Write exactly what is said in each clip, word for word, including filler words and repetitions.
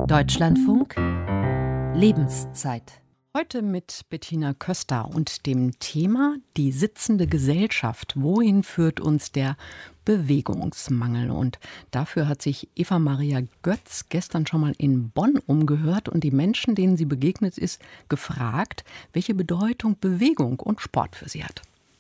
Deutschlandfunk Lebenszeit. Heute mit Bettina Köster und dem Thema die sitzende Gesellschaft. Wohin führt uns der Bewegungsmangel? Und dafür hat sich Eva Maria Götz gestern schon mal in Bonn umgehört und die Menschen, denen sie begegnet ist, gefragt, welche Bedeutung Bewegung und Sport für sie hat.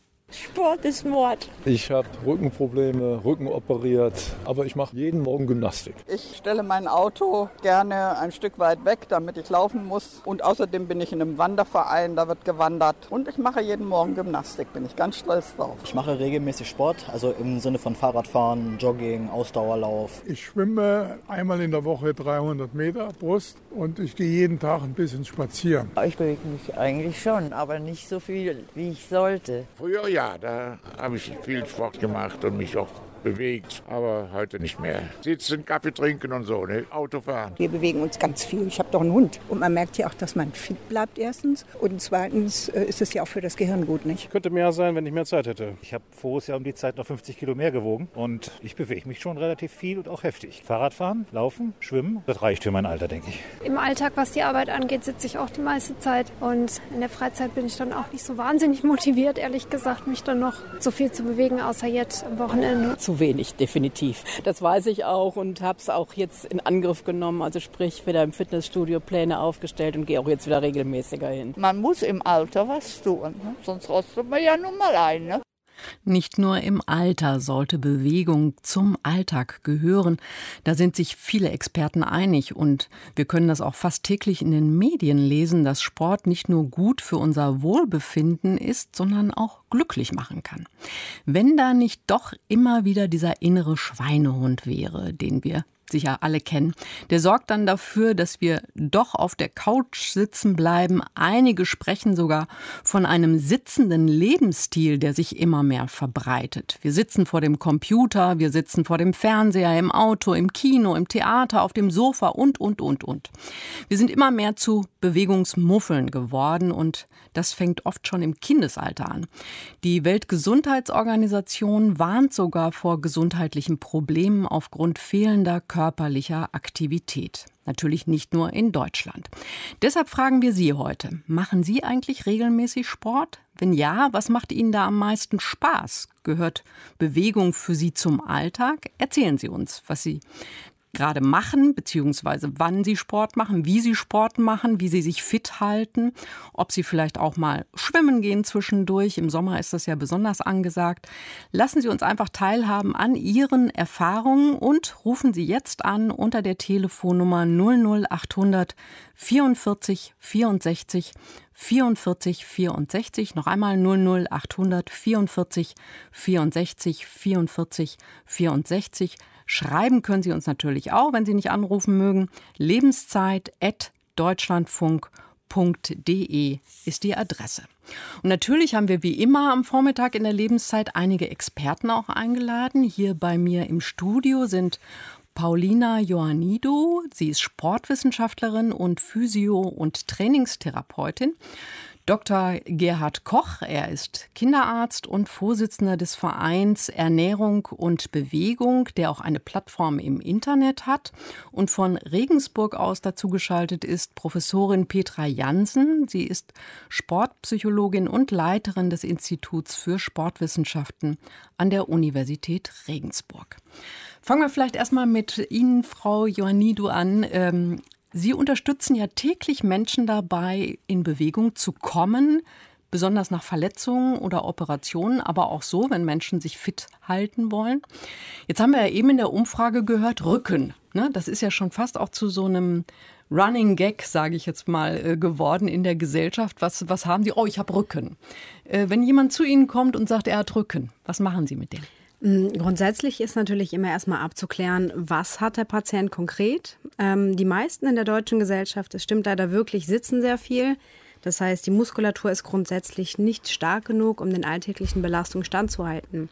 Sport ist Mord. Ich habe Rückenprobleme, Rücken operiert, aber ich mache jeden Morgen Gymnastik. Ich stelle mein Auto gerne ein Stück weit weg, damit ich laufen muss. Und außerdem bin ich in einem Wanderverein, da wird gewandert. Und ich mache jeden Morgen Gymnastik, bin ich ganz stolz drauf. Ich mache regelmäßig Sport, also im Sinne von Fahrradfahren, Jogging, Ausdauerlauf. Ich schwimme einmal in der Woche dreihundert Meter Brust und ich gehe jeden Tag ein bisschen spazieren. Ich bewege mich eigentlich schon, aber nicht so viel, wie ich sollte. Früher ja. Ja, da habe ich viel Sport gemacht und mich auch bewegt, aber heute nicht mehr. Sitzen, Kaffee trinken und so, ne? Autofahren. Wir bewegen uns ganz viel. Ich habe doch einen Hund. Und man merkt ja auch, dass man fit bleibt erstens. Und zweitens äh, ist es ja auch für das Gehirn gut, nicht? Könnte mehr sein, wenn ich mehr Zeit hätte. Ich habe voriges Jahr um die Zeit noch fünfzig Kilo mehr gewogen. Und ich bewege mich schon relativ viel und auch heftig. Fahrradfahren, Laufen, Schwimmen, das reicht für mein Alter, denke ich. Im Alltag, was die Arbeit angeht, sitze ich auch die meiste Zeit. Und in der Freizeit bin ich dann auch nicht so wahnsinnig motiviert, ehrlich gesagt, mich dann noch so viel zu bewegen, außer jetzt am Wochenende. Zu wenig, definitiv. Das weiß ich auch und habe es auch jetzt in Angriff genommen. Also sprich, wieder im Fitnessstudio Pläne aufgestellt und gehe auch jetzt wieder regelmäßiger hin. Man muss im Alter was tun, ne? Sonst rostet man ja nun mal ein, ne? Nicht nur im Alter sollte Bewegung zum Alltag gehören. Da sind sich viele Experten einig und wir können das auch fast täglich in den Medien lesen, dass Sport nicht nur gut für unser Wohlbefinden ist, sondern auch glücklich machen kann. Wenn da nicht doch immer wieder dieser innere Schweinehund wäre, den wir sicher alle kennen, der sorgt dann dafür, dass wir doch auf der Couch sitzen bleiben. Einige sprechen sogar von einem sitzenden Lebensstil, der sich immer mehr verbreitet. Wir sitzen vor dem Computer, wir sitzen vor dem Fernseher, im Auto, im Kino, im Theater, auf dem Sofa und, und, und, und. Wir sind immer mehr zu Bewegungsmuffeln geworden und das fängt oft schon im Kindesalter an. Die Weltgesundheitsorganisation warnt sogar vor gesundheitlichen Problemen aufgrund fehlender körperlicher Aktivität. Natürlich nicht nur in Deutschland. Deshalb fragen wir Sie heute, machen Sie eigentlich regelmäßig Sport? Wenn ja, was macht Ihnen da am meisten Spaß? Gehört Bewegung für Sie zum Alltag? Erzählen Sie uns, was Sie gerade machen, beziehungsweise wann Sie Sport machen, wie Sie Sport machen, wie Sie sich fit halten, ob Sie vielleicht auch mal schwimmen gehen zwischendurch. Im Sommer ist das ja besonders angesagt. Lassen Sie uns einfach teilhaben an Ihren Erfahrungen und rufen Sie jetzt an unter der Telefonnummer null null achthundert vierundvierzig vierundsechzig vierundvierzig vierundsechzig. Noch einmal null null achthundert vierundvierzig vierundsechzig vierundvierzig vierundsechzig. Schreiben können Sie uns natürlich auch, wenn Sie nicht anrufen mögen. lebenszeit at deutschlandfunk punkt de ist die Adresse. Und natürlich haben wir wie immer am Vormittag in der Lebenszeit einige Experten auch eingeladen. Hier bei mir im Studio sind Paulina Ioannidou. Sie ist Sportwissenschaftlerin und Physio- und Trainingstherapeutin. Doktor Gerhard Koch, er ist Kinderarzt und Vorsitzender des Vereins Ernährung und Bewegung, der auch eine Plattform im Internet hat. Und von Regensburg aus dazugeschaltet ist Professorin Petra Jansen. Sie ist Sportpsychologin und Leiterin des Instituts für Sportwissenschaften an der Universität Regensburg. Fangen wir vielleicht erstmal mit Ihnen, Frau Ioannidou, an. Ähm, Sie unterstützen ja täglich Menschen dabei, in Bewegung zu kommen, besonders nach Verletzungen oder Operationen, aber auch so, wenn Menschen sich fit halten wollen. Jetzt haben wir ja eben in der Umfrage gehört, Rücken. Ne? Das ist ja schon fast auch zu so einem Running Gag, sage ich jetzt mal, geworden in der Gesellschaft. Was, was haben Sie? Oh, ich habe Rücken. Äh, wenn jemand zu Ihnen kommt und sagt, er hat Rücken, was machen Sie mit dem? Grundsätzlich ist natürlich immer erstmal abzuklären, was hat der Patient konkret. Ähm, die meisten in der deutschen Gesellschaft, es stimmt leider wirklich, sitzen sehr viel. Das heißt, die Muskulatur ist grundsätzlich nicht stark genug, um den alltäglichen Belastungen standzuhalten.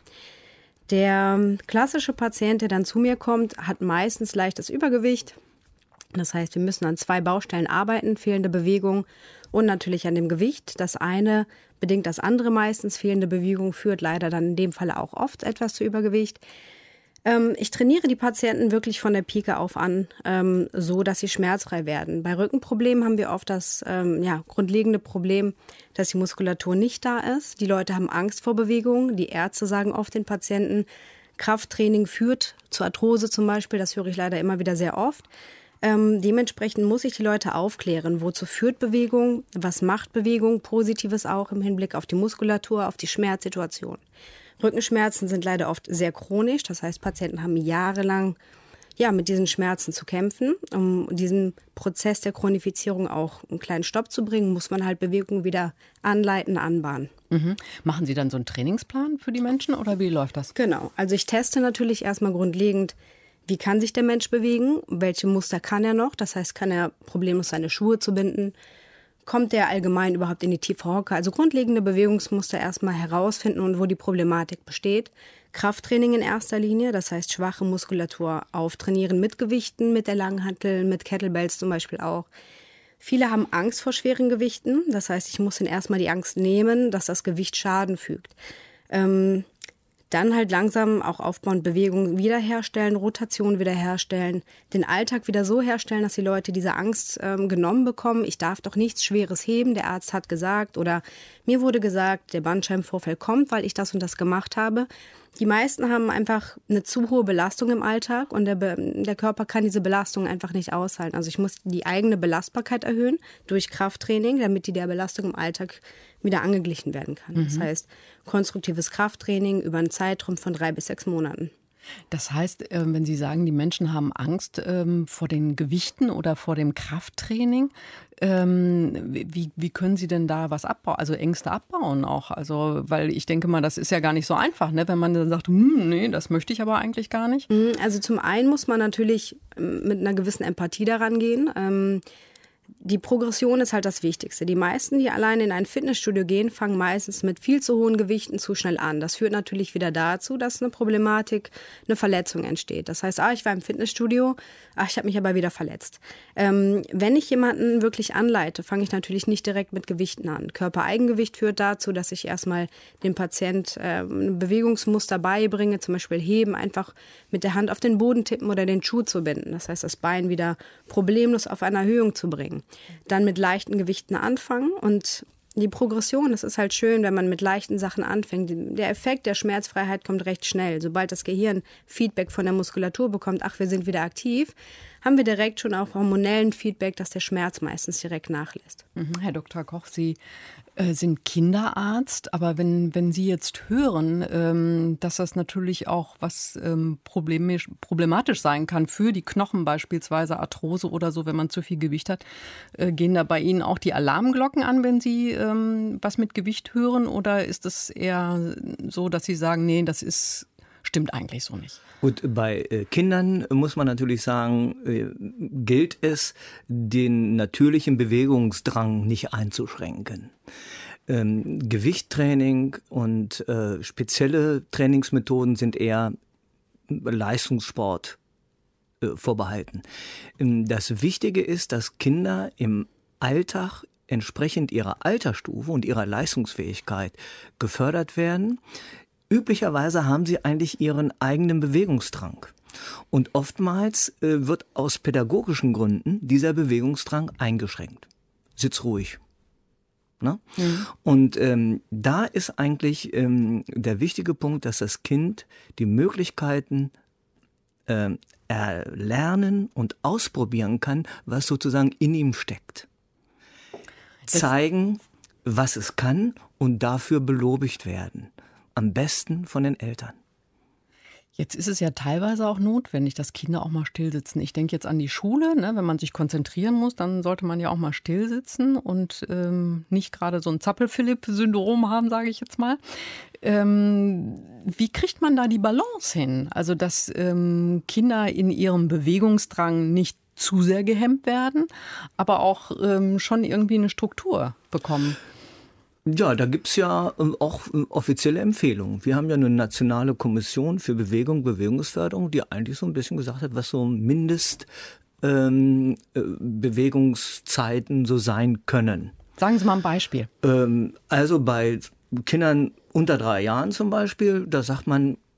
Der klassische Patient, der dann zu mir kommt, hat meistens leichtes Übergewicht. Das heißt, wir müssen an zwei Baustellen arbeiten, fehlende Bewegung und natürlich an dem Gewicht. Das eine bedingt das andere meistens. Fehlende Bewegung führt leider dann in dem Fall auch oft etwas zu Übergewicht. Ähm, ich trainiere die Patienten wirklich von der Pike auf an, ähm, so dass sie schmerzfrei werden. Bei Rückenproblemen haben wir oft das ähm, ja, grundlegende Problem, dass die Muskulatur nicht da ist. Die Leute haben Angst vor Bewegung. Die Ärzte sagen oft den Patienten, Krafttraining führt zu Arthrose zum Beispiel. Das höre ich leider immer wieder sehr oft. Ähm, dementsprechend muss ich die Leute aufklären, wozu führt Bewegung, was macht Bewegung, Positives auch im Hinblick auf die Muskulatur, auf die Schmerzsituation. Rückenschmerzen sind leider oft sehr chronisch, das heißt, Patienten haben jahrelang ja, mit diesen Schmerzen zu kämpfen. Um diesen Prozess der Chronifizierung auch einen kleinen Stopp zu bringen, muss man halt Bewegung wieder anleiten, anbahnen. Mhm. Machen Sie dann so einen Trainingsplan für die Menschen oder wie läuft das? Genau, also ich teste natürlich erstmal grundlegend, wie kann sich der Mensch bewegen, welche Muster kann er noch, das heißt, kann er problemlos seine Schuhe zubinden, kommt er allgemein überhaupt in die tiefe Hocke, also grundlegende Bewegungsmuster erstmal herausfinden und wo die Problematik besteht. Krafttraining in erster Linie, das heißt schwache Muskulatur auftrainieren mit Gewichten, mit der Langhantel, mit Kettlebells zum Beispiel auch. Viele haben Angst vor schweren Gewichten, das heißt, ich muss ihnen erstmal die Angst nehmen, dass das Gewicht Schaden fügt. Ähm, Dann halt langsam auch aufbauen, Bewegung wiederherstellen, Rotation wiederherstellen, den Alltag wieder so herstellen, dass die Leute diese Angst ähm, genommen bekommen. Ich darf doch nichts Schweres heben, der Arzt hat gesagt oder mir wurde gesagt, der Bandscheibenvorfall kommt, weil ich das und das gemacht habe. Die meisten haben einfach eine zu hohe Belastung im Alltag und der, Be- der Körper kann diese Belastung einfach nicht aushalten. Also ich muss die eigene Belastbarkeit erhöhen durch Krafttraining, damit die der Belastung im Alltag wieder angeglichen werden kann. Mhm. Das heißt, konstruktives Krafttraining über einen Zeitraum von drei bis sechs Monaten. Das heißt, wenn Sie sagen, die Menschen haben Angst ähm, vor den Gewichten oder vor dem Krafttraining, ähm, wie, wie können Sie denn da was abbauen, also Ängste abbauen auch? Also, weil ich denke mal, das ist ja gar nicht so einfach, ne? Wenn man dann sagt, hm, nee, das möchte ich aber eigentlich gar nicht. Also zum einen muss man natürlich mit einer gewissen Empathie daran gehen. Ähm, Die Progression ist halt das Wichtigste. Die meisten, die alleine in ein Fitnessstudio gehen, fangen meistens mit viel zu hohen Gewichten zu schnell an. Das führt natürlich wieder dazu, dass eine Problematik, eine Verletzung entsteht. Das heißt, ah, ich war im Fitnessstudio, ach, ich habe mich aber wieder verletzt. Ähm, wenn ich jemanden wirklich anleite, fange ich natürlich nicht direkt mit Gewichten an. Körpereigengewicht führt dazu, dass ich erstmal dem Patient äh, ein Bewegungsmuster beibringe, zum Beispiel heben, einfach mit der Hand auf den Boden tippen oder den Schuh zu binden. Das heißt, das Bein wieder problemlos auf eine Erhöhung zu bringen. Dann mit leichten Gewichten anfangen und die Progression, das ist halt schön, wenn man mit leichten Sachen anfängt. Der Effekt der Schmerzfreiheit kommt recht schnell. Sobald das Gehirn Feedback von der Muskulatur bekommt, ach, wir sind wieder aktiv, haben wir direkt schon auch hormonellen Feedback, dass der Schmerz meistens direkt nachlässt. Mhm, Herr Doktor Koch, Sie äh, sind Kinderarzt, aber wenn, wenn Sie jetzt hören, ähm, dass das natürlich auch was ähm, problemisch, problematisch sein kann für die Knochen, beispielsweise Arthrose oder so, wenn man zu viel Gewicht hat, äh, gehen da bei Ihnen auch die Alarmglocken an, wenn Sie ähm, was mit Gewicht hören? Oder ist es eher so, dass Sie sagen, nee, das ist, stimmt eigentlich so nicht? Gut, bei äh, Kindern muss man natürlich sagen, äh, gilt es, den natürlichen Bewegungsdrang nicht einzuschränken. Ähm, Gewichttraining und äh, spezielle Trainingsmethoden sind eher Leistungssport äh, vorbehalten. Ähm, das Wichtige ist, dass Kinder im Alltag entsprechend ihrer Altersstufe und ihrer Leistungsfähigkeit gefördert werden. Üblicherweise haben sie eigentlich ihren eigenen Bewegungsdrang. Und oftmals äh, wird aus pädagogischen Gründen dieser Bewegungsdrang eingeschränkt. Sitz ruhig. Ne? Mhm. Und ähm, da ist eigentlich ähm, der wichtige Punkt, dass das Kind die Möglichkeiten äh, erlernen und ausprobieren kann, was sozusagen in ihm steckt. Das zeigen, was es kann und dafür belobigt werden. Am besten von den Eltern. Jetzt ist es ja teilweise auch notwendig, dass Kinder auch mal still sitzen. Ich denke jetzt an die Schule, ne? Wenn man sich konzentrieren muss, dann sollte man ja auch mal still sitzen und ähm, nicht gerade so ein Zappel-Philipp-Syndrom haben, sage ich jetzt mal. Ähm, wie kriegt man da die Balance hin? Also, dass ähm, Kinder in ihrem Bewegungsdrang nicht zu sehr gehemmt werden, aber auch ähm, schon irgendwie eine Struktur bekommen. Ja, da gibt's ja auch offizielle Empfehlungen. Wir haben ja eine nationale Kommission für Bewegung, Bewegungsförderung, die eigentlich so ein bisschen gesagt hat, was so Mindest ähm, Bewegungszeiten so sein können. Sagen Sie mal ein Beispiel. Ähm, also bei Kindern unter drei Jahren zum Beispiel, da sagt man,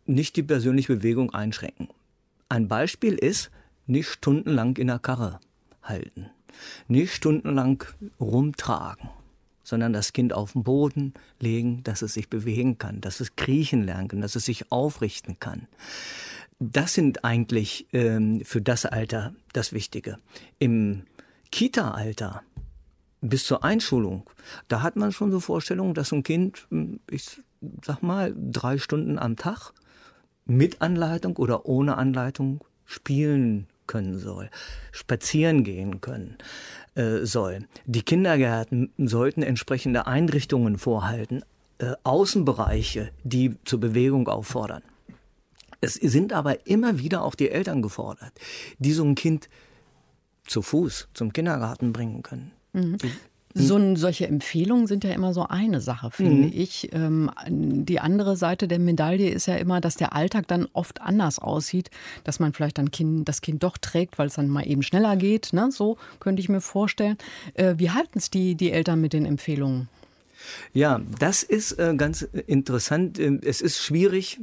nicht die persönliche Bewegung einschränken. Ein Beispiel ist, nicht stundenlang in der Karre halten, nicht stundenlang rumtragen, sondern das Kind auf den Boden legen, dass es sich bewegen kann, dass es kriechen lernen kann, dass es sich aufrichten kann. Das sind eigentlich ähm, für das Alter das Wichtige. Im Kita-Alter bis zur Einschulung, da hat man schon so Vorstellungen, dass ein Kind, ich sag mal, drei Stunden am Tag mit Anleitung oder ohne Anleitung spielen können soll, spazieren gehen können äh, soll. Die Kindergärten sollten entsprechende Einrichtungen vorhalten, äh, Außenbereiche, die zur Bewegung auffordern. Es sind aber immer wieder auch die Eltern gefordert, die so ein Kind zu Fuß zum Kindergarten bringen können. Mhm. So, solche Empfehlungen sind ja immer so eine Sache, finde mhm. ich. Ähm, die andere Seite der Medaille ist ja immer, dass der Alltag dann oft anders aussieht, dass man vielleicht dann kind, das Kind doch trägt, weil es dann mal eben schneller geht. Ne? So könnte ich mir vorstellen. Äh, wie halten es die, die Eltern mit den Empfehlungen? Ja, das ist äh, ganz interessant. Es ist schwierig,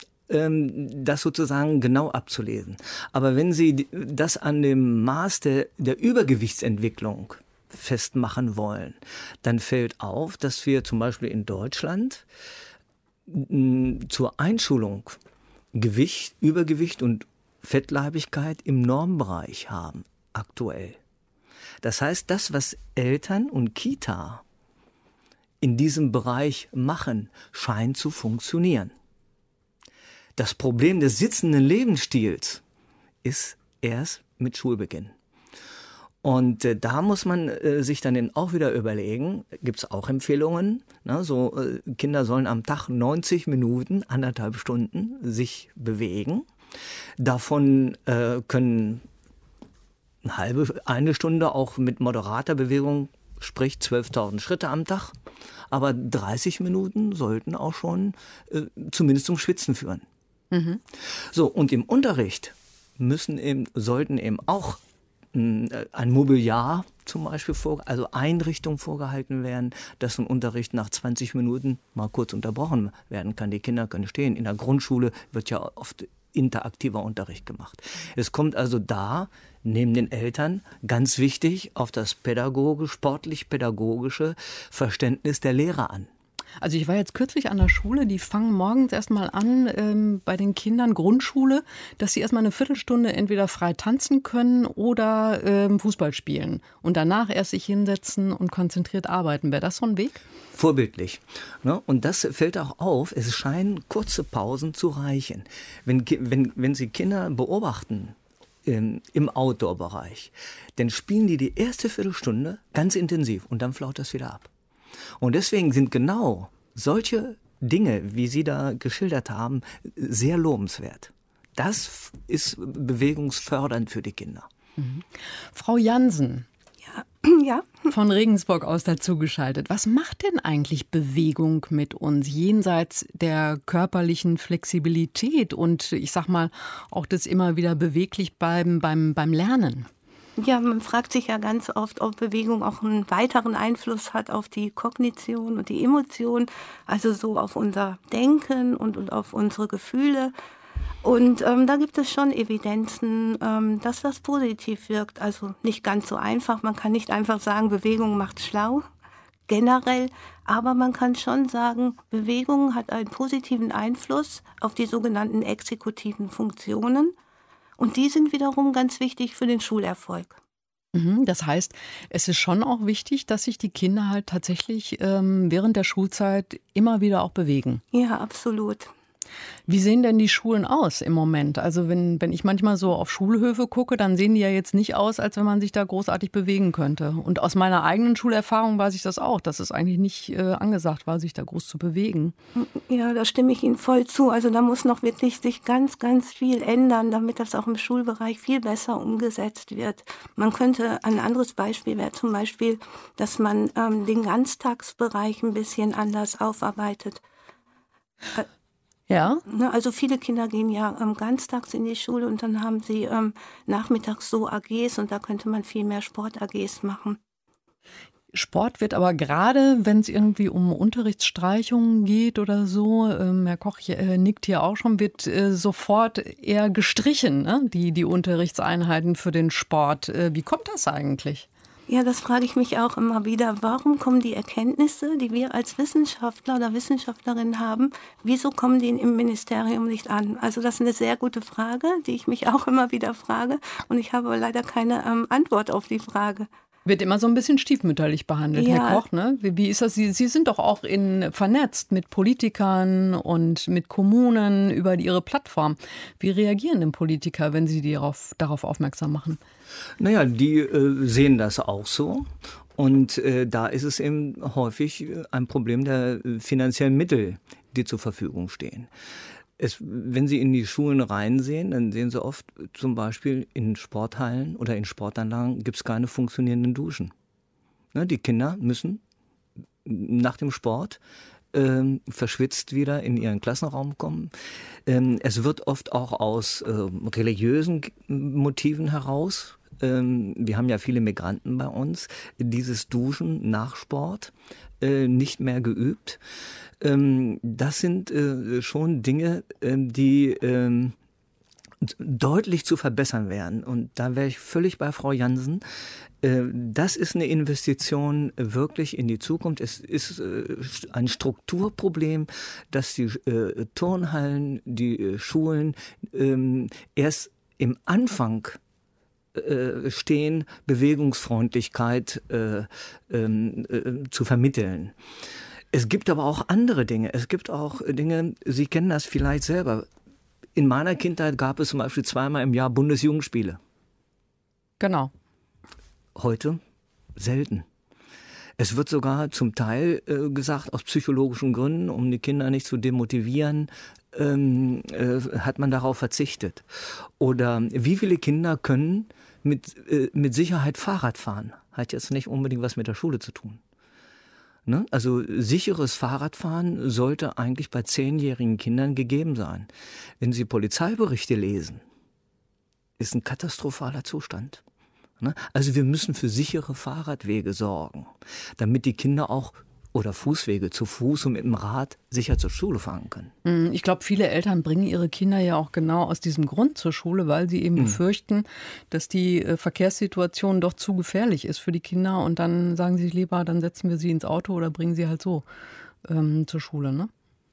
das sozusagen genau abzulesen. Aber wenn Sie das an dem Maß der, der Übergewichtsentwicklung festmachen wollen, dann fällt auf, dass wir zum Beispiel in Deutschland m, zur Einschulung Gewicht, Übergewicht und Fettleibigkeit im Normbereich haben, aktuell. Das heißt, das, was Eltern und Kita in diesem Bereich machen, scheint zu funktionieren. Das Problem des sitzenden Lebensstils ist erst mit Schulbeginn. Und äh, da muss man äh, sich dann eben auch wieder überlegen, gibt es auch Empfehlungen, ne? So äh, Kinder sollen am Tag neunzig Minuten, anderthalb Stunden sich bewegen. Davon äh, können eine halbe, eine Stunde auch mit moderater Bewegung, sprich zwölftausend Schritte am Tag. Aber dreißig Minuten sollten auch schon äh, zumindest zum Schwitzen führen. Mhm. So, und im Unterricht müssen eben, sollten eben auch mh, ein Mobiliar zum Beispiel, vor, also Einrichtungen vorgehalten werden, dass ein Unterricht nach zwanzig Minuten mal kurz unterbrochen werden kann. Die Kinder können stehen. In der Grundschule wird ja oft interaktiver Unterricht gemacht. Es kommt also da, neben den Eltern, ganz wichtig, auf das pädagogisch, sportlich-pädagogische Verständnis der Lehrer an. Also ich war jetzt kürzlich an der Schule, die fangen morgens erstmal an ähm, bei den Kindern Grundschule, dass sie erstmal eine Viertelstunde entweder frei tanzen können oder ähm, Fußball spielen und danach erst sich hinsetzen und konzentriert arbeiten. Wäre das so ein Weg? Vorbildlich. Ne? Und das fällt auch auf, es scheinen kurze Pausen zu reichen. Wenn, wenn, wenn Sie Kinder beobachten im, im Outdoor-Bereich, dann spielen die die erste Viertelstunde ganz intensiv und dann flaut das wieder ab. Und deswegen sind genau solche Dinge, wie Sie da geschildert haben, sehr lobenswert. Das ist bewegungsfördernd für die Kinder. Mhm. Frau Jansen, ja. Ja. von Regensburg aus dazugeschaltet. Was macht denn eigentlich Bewegung mit uns jenseits der körperlichen Flexibilität und ich sag mal auch das immer wieder beweglich bleiben beim, beim Lernen? Ja, man fragt sich ja ganz oft, ob Bewegung auch einen weiteren Einfluss hat auf die Kognition und die Emotion, also so auf unser Denken und, und auf unsere Gefühle. Und ähm, da gibt es schon Evidenzen, ähm, dass das positiv wirkt. Also nicht ganz so einfach. Man kann nicht einfach sagen, Bewegung macht schlau, generell. Aber man kann schon sagen, Bewegung hat einen positiven Einfluss auf die sogenannten exekutiven Funktionen. Und die sind wiederum ganz wichtig für den Schulerfolg. Das heißt, es ist schon auch wichtig, dass sich die Kinder halt tatsächlich ähm, während der Schulzeit immer wieder auch bewegen. Ja, absolut. Wie sehen denn die Schulen aus im Moment? Also wenn, wenn ich manchmal so auf Schulhöfe gucke, dann sehen die ja jetzt nicht aus, als wenn man sich da großartig bewegen könnte. Und aus meiner eigenen Schulerfahrung weiß ich das auch, dass es eigentlich nicht äh, angesagt war, sich da groß zu bewegen. Ja, da stimme ich Ihnen voll zu. Also da muss noch wirklich sich ganz, ganz viel ändern, damit das auch im Schulbereich viel besser umgesetzt wird. Man könnte, ein anderes Beispiel wäre zum Beispiel, dass man ähm, den Ganztagsbereich ein bisschen anders aufarbeitet. Äh, Ja. Also viele Kinder gehen ja ähm, ganztags in die Schule und dann haben sie ähm, nachmittags so A Gs und da könnte man viel mehr Sport-A Gs machen. Sport wird aber gerade, wenn es irgendwie um Unterrichtsstreichungen geht oder so, ähm, Herr Koch äh, nickt hier auch schon, wird äh, sofort eher gestrichen, ne? die, die Unterrichtseinheiten für den Sport. Äh, wie kommt das eigentlich? Ja, das frage ich mich auch immer wieder. Warum kommen die Erkenntnisse, die wir als Wissenschaftler oder Wissenschaftlerinnen haben, wieso kommen die im Ministerium nicht an? Also das ist eine sehr gute Frage, die ich mich auch immer wieder frage. Und ich habe leider keine ähm, Antwort auf die Frage. Wird immer so ein bisschen stiefmütterlich behandelt, ja. Herr Koch, ne? Wie, wie ist das? Sie, Sie sind doch auch in, vernetzt mit Politikern und mit Kommunen über Ihre Plattform. Wie reagieren denn Politiker, wenn Sie die darauf, darauf aufmerksam machen? Naja, die äh, sehen das auch so. Und äh, da ist es eben häufig ein Problem der finanziellen Mittel, die zur Verfügung stehen. Es, wenn Sie in die Schulen reinsehen, dann sehen Sie oft zum Beispiel in Sporthallen oder in Sportanlagen gibt es keine funktionierenden Duschen. Ne, die Kinder müssen nach dem Sport ähm, verschwitzt wieder in ihren Klassenraum kommen. Ähm, es wird oft auch aus äh, religiösen Motiven heraus, ähm, wir haben ja viele Migranten bei uns, dieses Duschen nach Sport äh, nicht mehr geübt. Das sind äh, schon Dinge, äh, die äh, deutlich zu verbessern wären. Und da wäre ich völlig bei Frau Jansen. Äh, das ist eine Investition wirklich in die Zukunft. Es ist äh, ein Strukturproblem, dass die äh, Turnhallen, die äh, Schulen äh, erst im Anfang äh, stehen, Bewegungsfreundlichkeit äh, äh, zu vermitteln. Es gibt aber auch andere Dinge. Es gibt auch Dinge, Sie kennen das vielleicht selber. In meiner Kindheit gab es zum Beispiel zweimal im Jahr Bundesjugendspiele. Genau. Heute selten. Es wird sogar zum Teil äh, gesagt, aus psychologischen Gründen, um die Kinder nicht zu demotivieren, ähm, äh, hat man darauf verzichtet. Oder wie viele Kinder können mit, äh, mit Sicherheit Fahrrad fahren? Hat jetzt nicht unbedingt was mit der Schule zu tun. Also sicheres Fahrradfahren sollte eigentlich bei zehnjährigen Kindern gegeben sein. Wenn Sie Polizeiberichte lesen, ist ein katastrophaler Zustand. Also wir müssen für sichere Fahrradwege sorgen, damit die Kinder auch oder Fußwege zu Fuß und mit dem Rad sicher zur Schule fahren können. Ich glaube, viele Eltern bringen ihre Kinder ja auch genau aus diesem Grund zur Schule, weil sie eben mhm. befürchten, dass die Verkehrssituation doch zu gefährlich ist für die Kinder. Und dann sagen sie lieber, dann setzen wir sie ins Auto oder bringen sie halt so ähm, zur Schule, ne?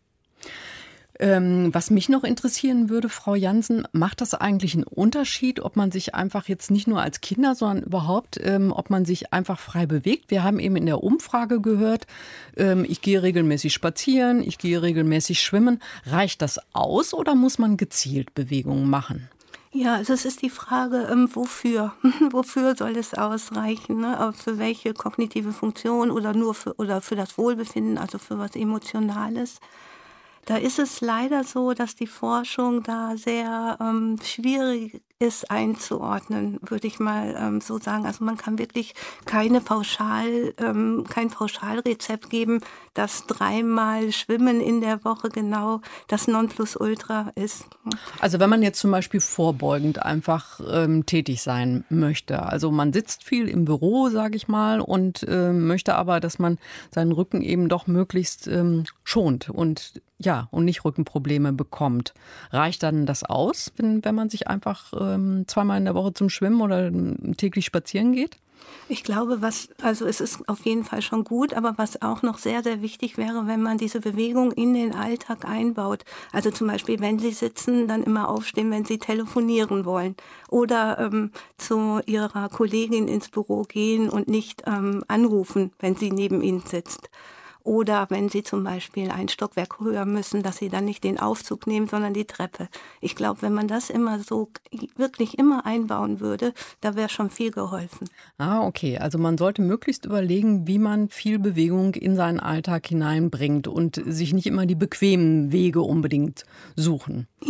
Ähm, was mich noch interessieren würde, Frau Jansen, macht das eigentlich einen Unterschied, ob man sich einfach jetzt nicht nur als Kinder, sondern überhaupt, ähm, ob man sich einfach frei bewegt? Wir haben eben in der Umfrage gehört, ähm, ich gehe regelmäßig spazieren, ich gehe regelmäßig schwimmen. Reicht das aus oder muss man gezielt Bewegungen machen? Ja, also es ist die Frage, ähm, wofür? Wofür soll es ausreichen? Ne? Für welche kognitive Funktion oder nur für, oder für das Wohlbefinden, also für was Emotionales? Da ist es leider so, dass die Forschung da sehr ähm, schwierig ist einzuordnen, würde ich mal ähm, so sagen. Also man kann wirklich keine Pauschal, ähm, kein Pauschalrezept geben, dass dreimal Schwimmen in der Woche genau das Nonplusultra ist. Also wenn man jetzt zum Beispiel vorbeugend einfach ähm, tätig sein möchte, also man sitzt viel im Büro, sage ich mal, und äh, möchte aber, dass man seinen Rücken eben doch möglichst ähm, schont und ja, und nicht Rückenprobleme bekommt. Reicht dann das aus, wenn, wenn man sich einfach ähm, zweimal in der Woche zum Schwimmen oder täglich spazieren geht? Ich glaube, was, also es ist auf jeden Fall schon gut, aber was auch noch sehr, sehr wichtig wäre, wenn man diese Bewegung in den Alltag einbaut. Also zum Beispiel, wenn Sie sitzen, dann immer aufstehen, wenn Sie telefonieren wollen. Oder ähm, zu Ihrer Kollegin ins Büro gehen und nicht ähm, anrufen, wenn sie neben Ihnen sitzt. Oder wenn Sie zum Beispiel ein Stockwerk höher müssen, dass Sie dann nicht den Aufzug nehmen, sondern die Treppe. Ich glaube, wenn man das immer so wirklich immer einbauen würde, da wäre schon viel geholfen. Ah, okay. Also man sollte möglichst überlegen, wie man viel Bewegung in seinen Alltag hineinbringt und sich nicht immer die bequemen Wege unbedingt suchen. Ja.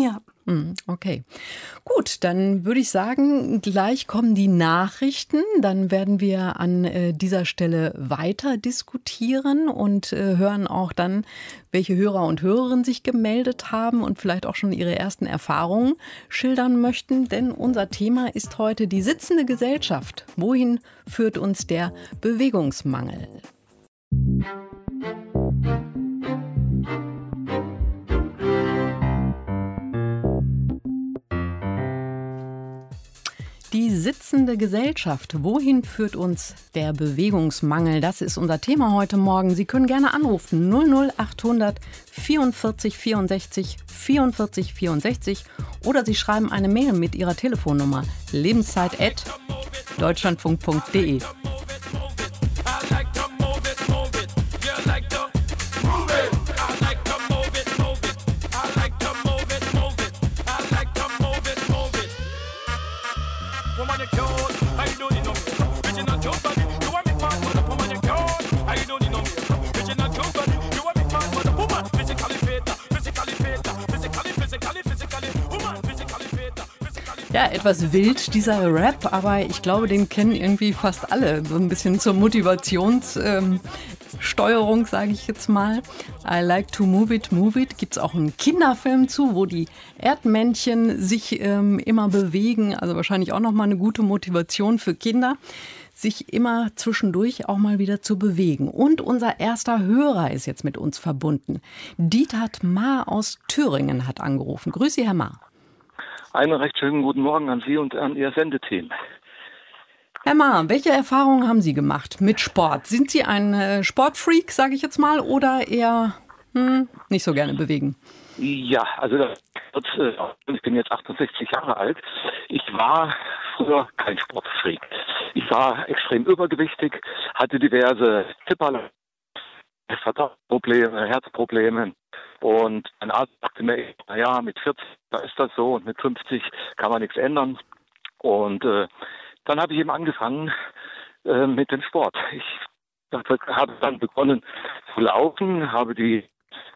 Okay, gut, dann würde ich sagen, gleich kommen die Nachrichten. Dann werden wir an äh, dieser Stelle weiter diskutieren und äh, hören auch dann, welche Hörer und Hörerinnen sich gemeldet haben und vielleicht auch schon ihre ersten Erfahrungen schildern möchten. Denn unser Thema ist heute die sitzende Gesellschaft. Wohin führt uns der Bewegungsmangel? Die sitzende Gesellschaft. Wohin führt uns der Bewegungsmangel? Das ist unser Thema heute Morgen. Sie können gerne anrufen. null null achthundert vierundvierzig vierundsechzig vierundvierzig vierundsechzig oder Sie schreiben eine Mail mit Ihrer Telefonnummer lebenszeit at deutschlandfunk punkt de. Ja, etwas wild, dieser Rap, aber ich glaube, den kennen irgendwie fast alle. So ein bisschen zur Motivationssteuerung, ähm, sage ich jetzt mal. I like to move it, move it. Gibt es auch einen Kinderfilm zu, wo die Erdmännchen sich ähm, immer bewegen. Also wahrscheinlich auch nochmal eine gute Motivation für Kinder, sich immer zwischendurch auch mal wieder zu bewegen. Und unser erster Hörer ist jetzt mit uns verbunden. Diethard Maar aus Thüringen hat angerufen. Grüß Sie, Herr Maar. Einen recht schönen guten Morgen an Sie und an Ihr Sendeteam. Herr Maar, welche Erfahrungen haben Sie gemacht mit Sport? Sind Sie ein äh, Sportfreak, sage ich jetzt mal, oder eher hm, nicht so gerne bewegen? Ja, also das, äh, ich bin jetzt achtundsechzig Jahre alt. Ich war früher kein Sportfreak. Ich war extrem übergewichtig, hatte diverse Zipperl, Verdauungsprobleme, Herzprobleme. Und mein Arzt sagte mir, naja, mit vierzig, da ist das so und mit fünfzig kann man nichts ändern. Und äh, dann habe ich eben angefangen äh, mit dem Sport. Ich habe dann begonnen zu laufen, habe die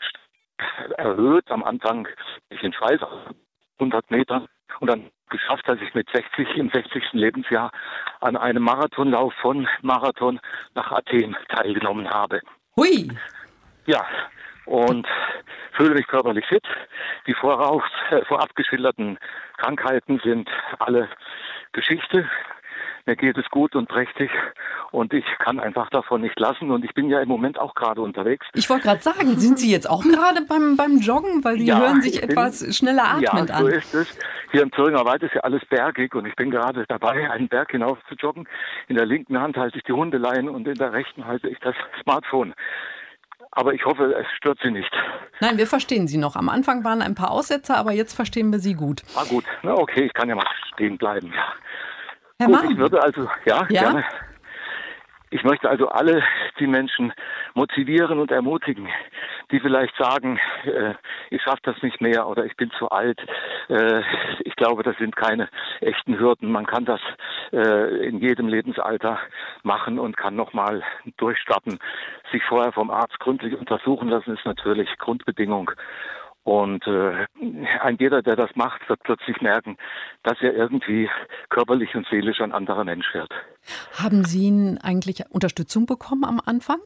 erhöht, am Anfang ich in Schweiz, hundert Meter, und dann geschafft, dass ich mit sechzig im sechzigsten Lebensjahr an einem Marathonlauf von Marathon nach Athen teilgenommen habe. Hui! Ja, und fühle mich körperlich fit. Die voraus, äh, vorab geschilderten Krankheiten sind alle Geschichte. Mir geht es gut und prächtig und ich kann einfach davon nicht lassen. Und ich bin ja im Moment auch gerade unterwegs. Ich wollte gerade sagen, sind Sie jetzt auch gerade beim, beim Joggen? Weil Sie ja, hören sich etwas bin, schneller atmend ja, an. Ja, so ist es. Hier im Thüringer Wald ist ja alles bergig und ich bin gerade dabei, einen Berg hinauf zu joggen. In der linken Hand halte ich die Hundeleine und in der rechten halte ich das Smartphone. Aber ich hoffe, es stört Sie nicht. Nein, wir verstehen Sie noch. Am Anfang waren ein paar Aussetzer, aber jetzt verstehen wir Sie gut. Ah gut, na okay, ich kann ja mal stehen bleiben. Ja. Herr Gut, Mann. ich würde also, ja, ja, gerne. Ich möchte also alle die Menschen motivieren und ermutigen, die vielleicht sagen, äh, ich schaffe das nicht mehr oder ich bin zu alt. Äh, ich glaube, das sind keine echten Hürden. Man kann das äh, in jedem Lebensalter machen und kann nochmal durchstarten. Sich vorher vom Arzt gründlich untersuchen lassen, ist natürlich Grundbedingung. Und äh, ein jeder, der das macht, wird plötzlich merken, dass er irgendwie körperlich und seelisch ein anderer Mensch wird. Haben Sie eigentlich Unterstützung bekommen am Anfang?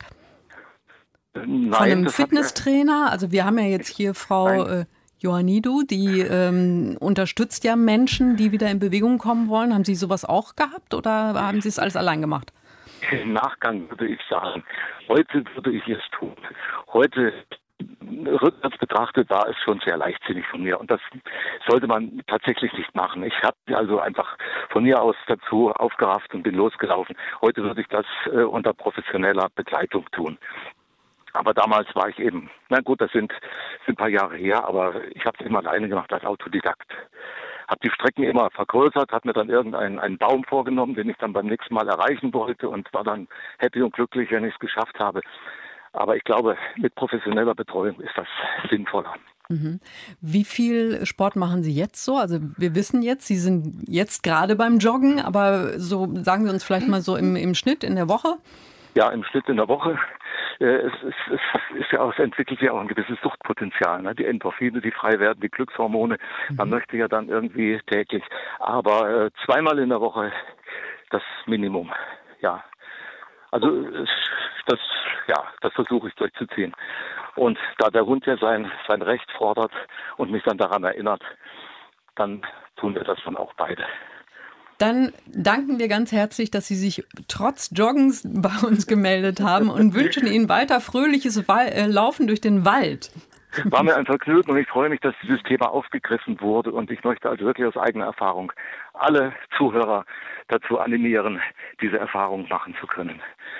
Nein, Von einem das Fitnesstrainer? Hat, also wir haben ja jetzt hier Frau äh, Ioannidou, die ähm, unterstützt ja Menschen, die wieder in Bewegung kommen wollen. Haben Sie sowas auch gehabt oder haben Sie es alles allein gemacht? Im Nachgang würde ich sagen, heute würde ich es tun. Heute rückwärts betrachtet war es schon sehr leichtsinnig von mir und das sollte man tatsächlich nicht machen. Ich habe also einfach von mir aus dazu aufgerafft und bin losgelaufen. Heute würde ich das äh, unter professioneller Begleitung tun. Aber damals war ich eben, na gut, das sind, sind ein paar Jahre her, aber ich habe es immer alleine gemacht als Autodidakt. Habe die Strecken immer vergrößert, habe mir dann irgendeinen einen Baum vorgenommen, den ich dann beim nächsten Mal erreichen wollte und war dann happy und glücklich, wenn ich es geschafft habe. Aber ich glaube, mit professioneller Betreuung ist das sinnvoller. Mhm. Wie viel Sport machen Sie jetzt so? Also wir wissen jetzt, Sie sind jetzt gerade beim Joggen, aber so sagen Sie uns vielleicht mal so im, im Schnitt in der Woche? Ja, im Schnitt in der Woche äh, es, es, es, ist ja auch, es entwickelt sich auch ein gewisses Suchtpotenzial. Ne? Die Endorphine, die frei werden, die Glückshormone. Mhm. Man möchte ja dann irgendwie täglich. Aber äh, zweimal in der Woche das Minimum. Ja. Also das, ja, das versuche ich durchzuziehen. Und da der Hund ja sein, sein Recht fordert und mich dann daran erinnert, dann tun wir das dann auch beide. Dann danken wir ganz herzlich, dass Sie sich trotz Joggens bei uns gemeldet haben und wünschen Ihnen weiter fröhliches Laufen durch den Wald. War mir ein Vergnügen und ich freue mich, dass dieses Thema aufgegriffen wurde und ich möchte also wirklich aus eigener Erfahrung alle Zuhörer dazu animieren, diese Erfahrung machen zu können.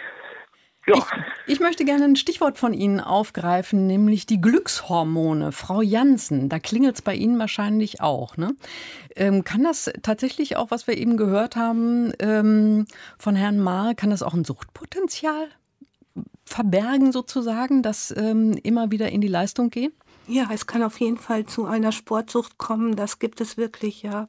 Ja. Ich, ich möchte gerne ein Stichwort von Ihnen aufgreifen, nämlich die Glückshormone. Frau Jansen, da klingelt es bei Ihnen wahrscheinlich auch, ne? Ähm, kann das tatsächlich auch, was wir eben gehört haben ähm, von Herrn Mahr, kann das auch ein Suchtpotenzial verbergen sozusagen, dass ähm, immer wieder in die Leistung gehen? Ja, es kann auf jeden Fall zu einer Sportsucht kommen, das gibt es wirklich, ja.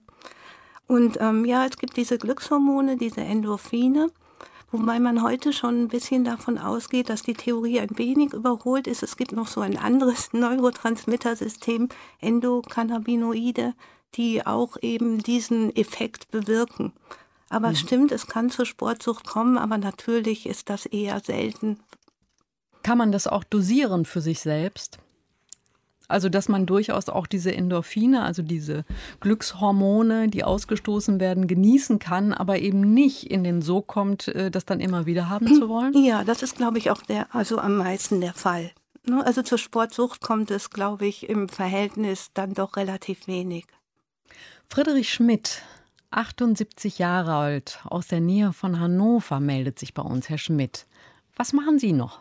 Und ähm, ja, es gibt diese Glückshormone, diese Endorphine, wobei man heute schon ein bisschen davon ausgeht, dass die Theorie ein wenig überholt ist. Es gibt noch so ein anderes Neurotransmittersystem, Endokannabinoide, die auch eben diesen Effekt bewirken. Aber mhm. es stimmt, es kann zur Sportsucht kommen, aber natürlich ist das eher selten. Kann man das auch dosieren für sich selbst? Also, dass man durchaus auch diese Endorphine, also diese Glückshormone, die ausgestoßen werden, genießen kann, aber eben nicht in den Sog kommt, das dann immer wieder haben zu wollen? Ja, das ist, glaube ich, auch der, also am meisten der Fall. Also zur Sportsucht kommt es, glaube ich, im Verhältnis dann doch relativ wenig. Friedrich Schmidt, achtundsiebzig Jahre alt, aus der Nähe von Hannover, meldet sich bei uns. Herr Schmidt, was machen Sie noch?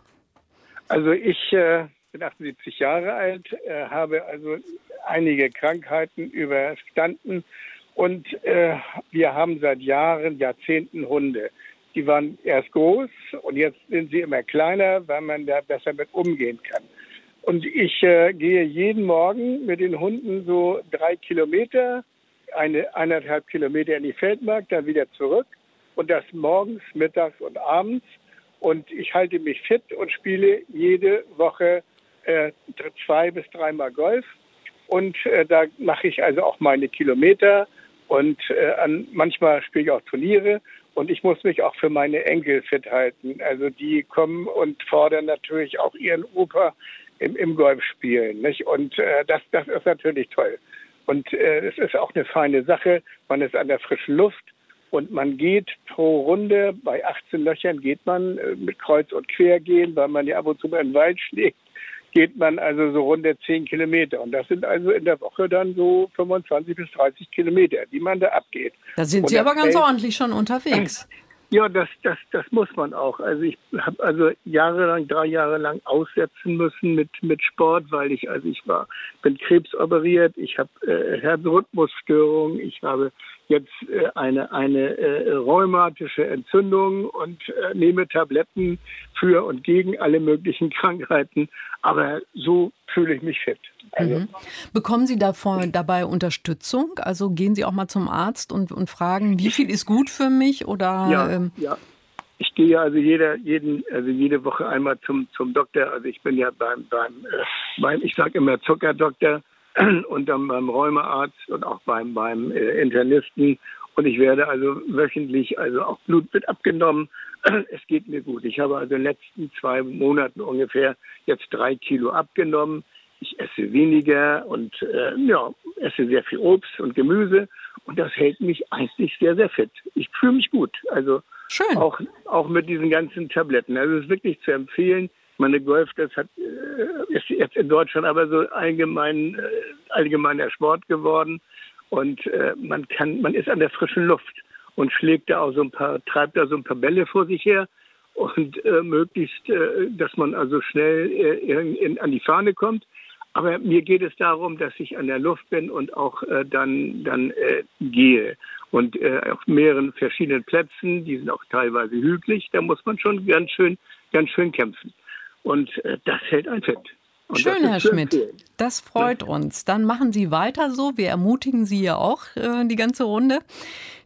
Also ich äh, bin achtundsiebzig Jahre alt, äh, habe also einige Krankheiten überstanden und äh, wir haben seit Jahren, Jahrzehnten Hunde. Die waren erst groß und jetzt sind sie immer kleiner, weil man da besser mit umgehen kann. Und ich äh, gehe jeden Morgen mit den Hunden so drei Kilometer, eine eineinhalb Kilometer in die Feldmark, dann wieder zurück und das morgens, mittags und abends. Und ich halte mich fit und spiele jede Woche äh, zwei bis dreimal Golf. Und äh, da mache ich also auch meine Kilometer und äh, an, manchmal spiele ich auch Turniere. Und ich muss mich auch für meine Enkel fit halten. Also die kommen und fordern natürlich auch ihren Opa im, im Golfspielen. Nicht? Und äh, das, das ist natürlich toll. Und äh, es ist auch eine feine Sache. Man ist an der frischen Luft. Und man geht pro Runde, bei achtzehn Löchern geht man äh, mit Kreuz und Quer gehen, weil man ja ab und zu mal in den Wald schlägt, geht man also so runde zehn Kilometer. Und das sind also in der Woche dann so fünfundzwanzig bis dreißig Kilometer, die man da abgeht. Da sind Sie aber ganz ordentlich schon unterwegs. Ja, das, das, das muss man auch. Also ich habe also jahrelang, drei Jahre lang aussetzen müssen mit, mit Sport, weil ich, also ich war, bin krebsoperiert, ich habe äh, Herzrhythmusstörungen, ich habe jetzt äh, eine, eine äh, rheumatische Entzündung und äh, nehme Tabletten für und gegen alle möglichen Krankheiten. Aber so fühle ich mich fit. Also, mhm. Bekommen Sie davon, dabei Unterstützung? Also gehen Sie auch mal zum Arzt und, und fragen, wie viel ist gut für mich? Oder, ja, ähm ja. Ich gehe also jeder, jeden, also jede Woche einmal zum, zum Doktor. Also ich bin ja beim, beim, äh, beim ich sage immer Zuckerdoktor und dann beim Rheumaarzt und auch beim, beim äh, Internisten. Und ich werde also wöchentlich, also auch Blut wird abgenommen. Es geht mir gut. Ich habe also in den letzten zwei Monaten ungefähr jetzt drei Kilo abgenommen. Ich esse weniger und äh, ja, esse sehr viel Obst und Gemüse. Und das hält mich eigentlich sehr, sehr fit. Ich fühle mich gut. Also Schön. Auch, auch mit diesen ganzen Tabletten. Also es ist wirklich zu empfehlen. Meine Golf, das hat, äh, ist jetzt in Deutschland aber so allgemein, äh, allgemeiner Sport geworden. Und äh, man kann, man ist an der frischen Luft und schlägt da auch so ein paar, treibt da so ein paar Bälle vor sich her und äh, möglichst, äh, dass man also schnell äh, in, in, an die Fahne kommt. Aber mir geht es darum, dass ich an der Luft bin und auch äh, dann, dann äh, gehe. Und äh, auf mehreren verschiedenen Plätzen, die sind auch teilweise hügelig, da muss man schon ganz schön, ganz schön kämpfen. Und äh, das hält einen fit. Und schön, Herr Schmidt. Das freut uns. Dann machen Sie weiter so. Wir ermutigen Sie ja auch, äh, die ganze Runde.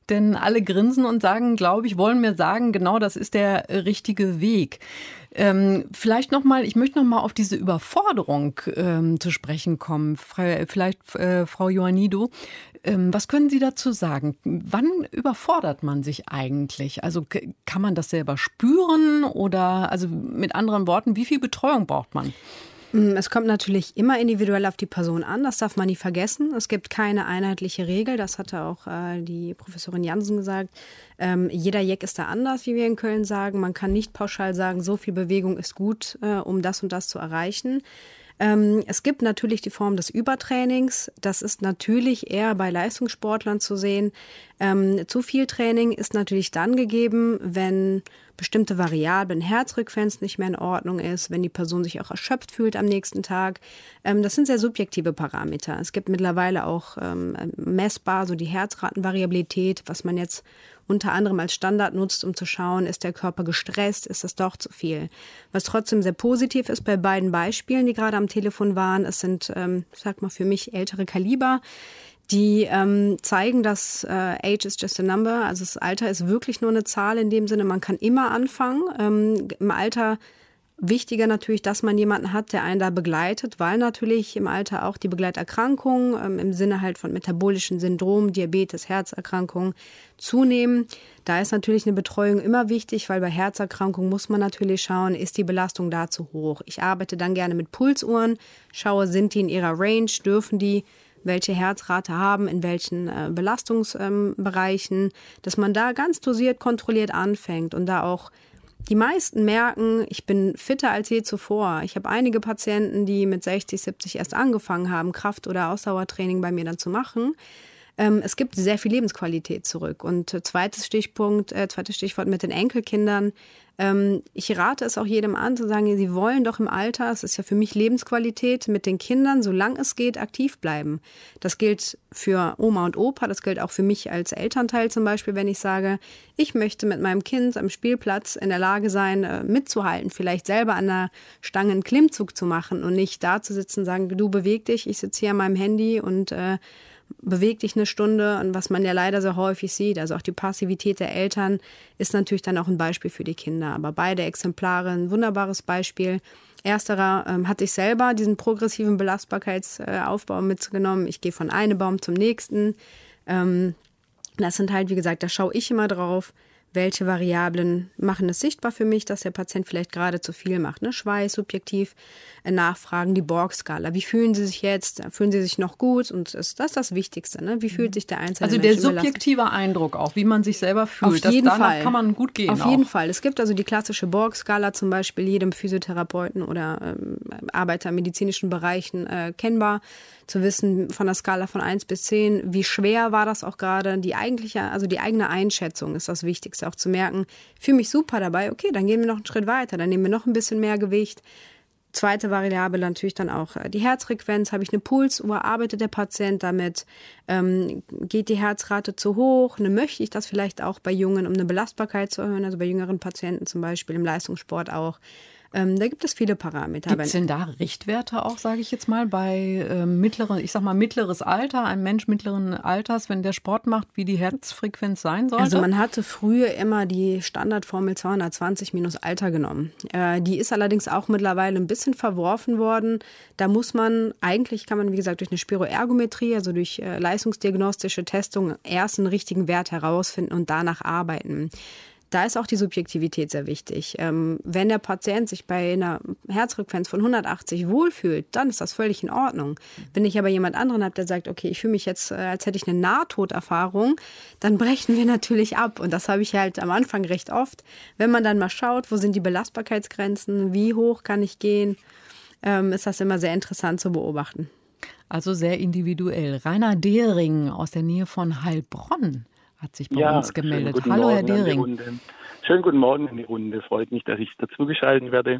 Denn alle grinsen und sagen, glaube ich, wollen mir sagen, genau das ist der richtige Weg. Ähm, vielleicht nochmal, ich möchte nochmal auf diese Überforderung ähm, zu sprechen kommen. Vielleicht, äh, Frau Ioannidou, ähm, was können Sie dazu sagen? Wann überfordert man sich eigentlich? Also k- kann man das selber spüren oder, also mit anderen Worten, wie viel Betreuung braucht man? Es kommt natürlich immer individuell auf die Person an, das darf man nie vergessen. Es gibt keine einheitliche Regel, das hatte auch äh, die Professorin Jansen gesagt. Ähm, jeder Jeck ist da anders, wie wir in Köln sagen. Man kann nicht pauschal sagen, so viel Bewegung ist gut, äh, um das und das zu erreichen. Ähm, es gibt natürlich die Form des Übertrainings. Das ist natürlich eher bei Leistungssportlern zu sehen. Ähm, zu viel Training ist natürlich dann gegeben, wenn bestimmte Variablen, Herzfrequenz nicht mehr in Ordnung ist, wenn die Person sich auch erschöpft fühlt am nächsten Tag. Ähm, das sind sehr subjektive Parameter. Es gibt mittlerweile auch ähm, messbar so die Herzratenvariabilität, was man jetzt unter anderem als Standard nutzt, um zu schauen, ist der Körper gestresst, ist das doch zu viel. Was trotzdem sehr positiv ist bei beiden Beispielen, die gerade am Telefon waren, es sind, ähm, ich sag mal für mich, ältere Kaliber, die ähm, zeigen, dass äh, Age is just a number, also das Alter ist wirklich nur eine Zahl in dem Sinne, man kann immer anfangen. Ähm, im Alter wichtiger natürlich, dass man jemanden hat, der einen da begleitet, weil natürlich im Alter auch die Begleiterkrankungen ähm, im Sinne halt von metabolischen Syndrom, Diabetes, Herzerkrankungen zunehmen. Da ist natürlich eine Betreuung immer wichtig, weil bei Herzerkrankungen muss man natürlich schauen, ist die Belastung da zu hoch. Ich arbeite dann gerne mit Pulsuhren, schaue, sind die in ihrer Range, dürfen die welche Herzrate haben, in welchen äh, Belastungsbereichen, ähm, dass man da ganz dosiert, kontrolliert anfängt und da auch die meisten merken, ich bin fitter als je zuvor. Ich habe einige Patienten, die mit sechzig, siebzig erst angefangen haben, Kraft- oder Ausdauertraining bei mir dann zu machen. Ähm, es gibt sehr viel Lebensqualität zurück. Und äh, zweites Stichpunkt, äh, zweites Stichwort mit den Enkelkindern. Ähm, ich rate es auch jedem an, zu sagen, sie wollen doch im Alter, es ist ja für mich Lebensqualität, mit den Kindern, solange es geht, aktiv bleiben. Das gilt für Oma und Opa, das gilt auch für mich als Elternteil zum Beispiel, wenn ich sage, ich möchte mit meinem Kind am Spielplatz in der Lage sein, äh, mitzuhalten, vielleicht selber an der Stange einen Klimmzug zu machen und nicht da zu sitzen und sagen, du beweg dich, ich sitze hier an meinem Handy und äh, beweg dich eine Stunde, und was man ja leider so häufig sieht, also auch die Passivität der Eltern ist natürlich dann auch ein Beispiel für die Kinder. Aber beide Exemplare ein wunderbares Beispiel. Ersterer ähm, hatte ich selber diesen progressiven Belastbarkeitsaufbau mitgenommen. Ich gehe von einem Baum zum nächsten. Ähm, das sind halt, wie gesagt, da schaue ich immer drauf, welche Variablen machen es sichtbar für mich, dass der Patient vielleicht gerade zu viel macht. Ne? Schweiß, subjektiv, äh, nachfragen, die Borg-Skala. Wie fühlen Sie sich jetzt? Fühlen Sie sich noch gut? Und ist das das Wichtigste? Ne? Wie fühlt sich der einzelne Also Mensch der subjektive Eindruck auch, wie man sich selber fühlt. Auf jeden das, danach Fall. kann man gut gehen. Auf auch. jeden Fall. Es gibt also die klassische Borg-Skala zum Beispiel jedem Physiotherapeuten oder ähm, Arbeiter in medizinischen Bereichen äh, kennbar. Zu wissen von der Skala von eins bis zehn, wie schwer war das auch gerade. Die eigentliche, also die eigene Einschätzung ist das Wichtigste, auch zu merken, ich fühle mich super dabei, okay, dann gehen wir noch einen Schritt weiter, dann nehmen wir noch ein bisschen mehr Gewicht. Zweite Variable natürlich dann auch die Herzfrequenz. Habe ich eine Pulsuhr, arbeitet der Patient damit? Ähm, geht die Herzrate zu hoch? Ne, möchte ich das vielleicht auch bei Jungen, um eine Belastbarkeit zu erhöhen, also bei jüngeren Patienten zum Beispiel, im Leistungssport auch. Ähm, da gibt es viele Parameter. Gibt es denn da Richtwerte auch, sage ich jetzt mal, bei äh, mittleren, ich sag mal mittleres Alter, ein Mensch mittleren Alters, wenn der Sport macht, wie die Herzfrequenz sein sollte? Also man hatte früher immer die Standardformel zweihundertzwanzig minus Alter genommen. Äh, die ist allerdings auch mittlerweile ein bisschen verworfen worden. Da muss man, eigentlich kann man, wie gesagt, durch eine Spiroergometrie, also durch äh, leistungsdiagnostische Testung, erst einen richtigen Wert herausfinden und danach arbeiten. Da ist auch die Subjektivität sehr wichtig. Ähm, wenn der Patient sich bei einer Herzfrequenz von hundertachtzig wohlfühlt, dann ist das völlig in Ordnung. Wenn ich aber jemand anderen habe, der sagt, okay, ich fühle mich jetzt, äh, als hätte ich eine Nahtoderfahrung, dann brechen wir natürlich ab. Und das habe ich halt am Anfang recht oft. Wenn man dann mal schaut, wo sind die Belastbarkeitsgrenzen, wie hoch kann ich gehen, ähm, ist das immer sehr interessant zu beobachten. Also sehr individuell. Rainer Dehring aus der Nähe von Heilbronn hat sich bei ja, uns gemeldet. Hallo, Morgen, Herr Dehring. Schönen guten Morgen in die Runde. Freut mich, dass ich dazugeschaltet werde.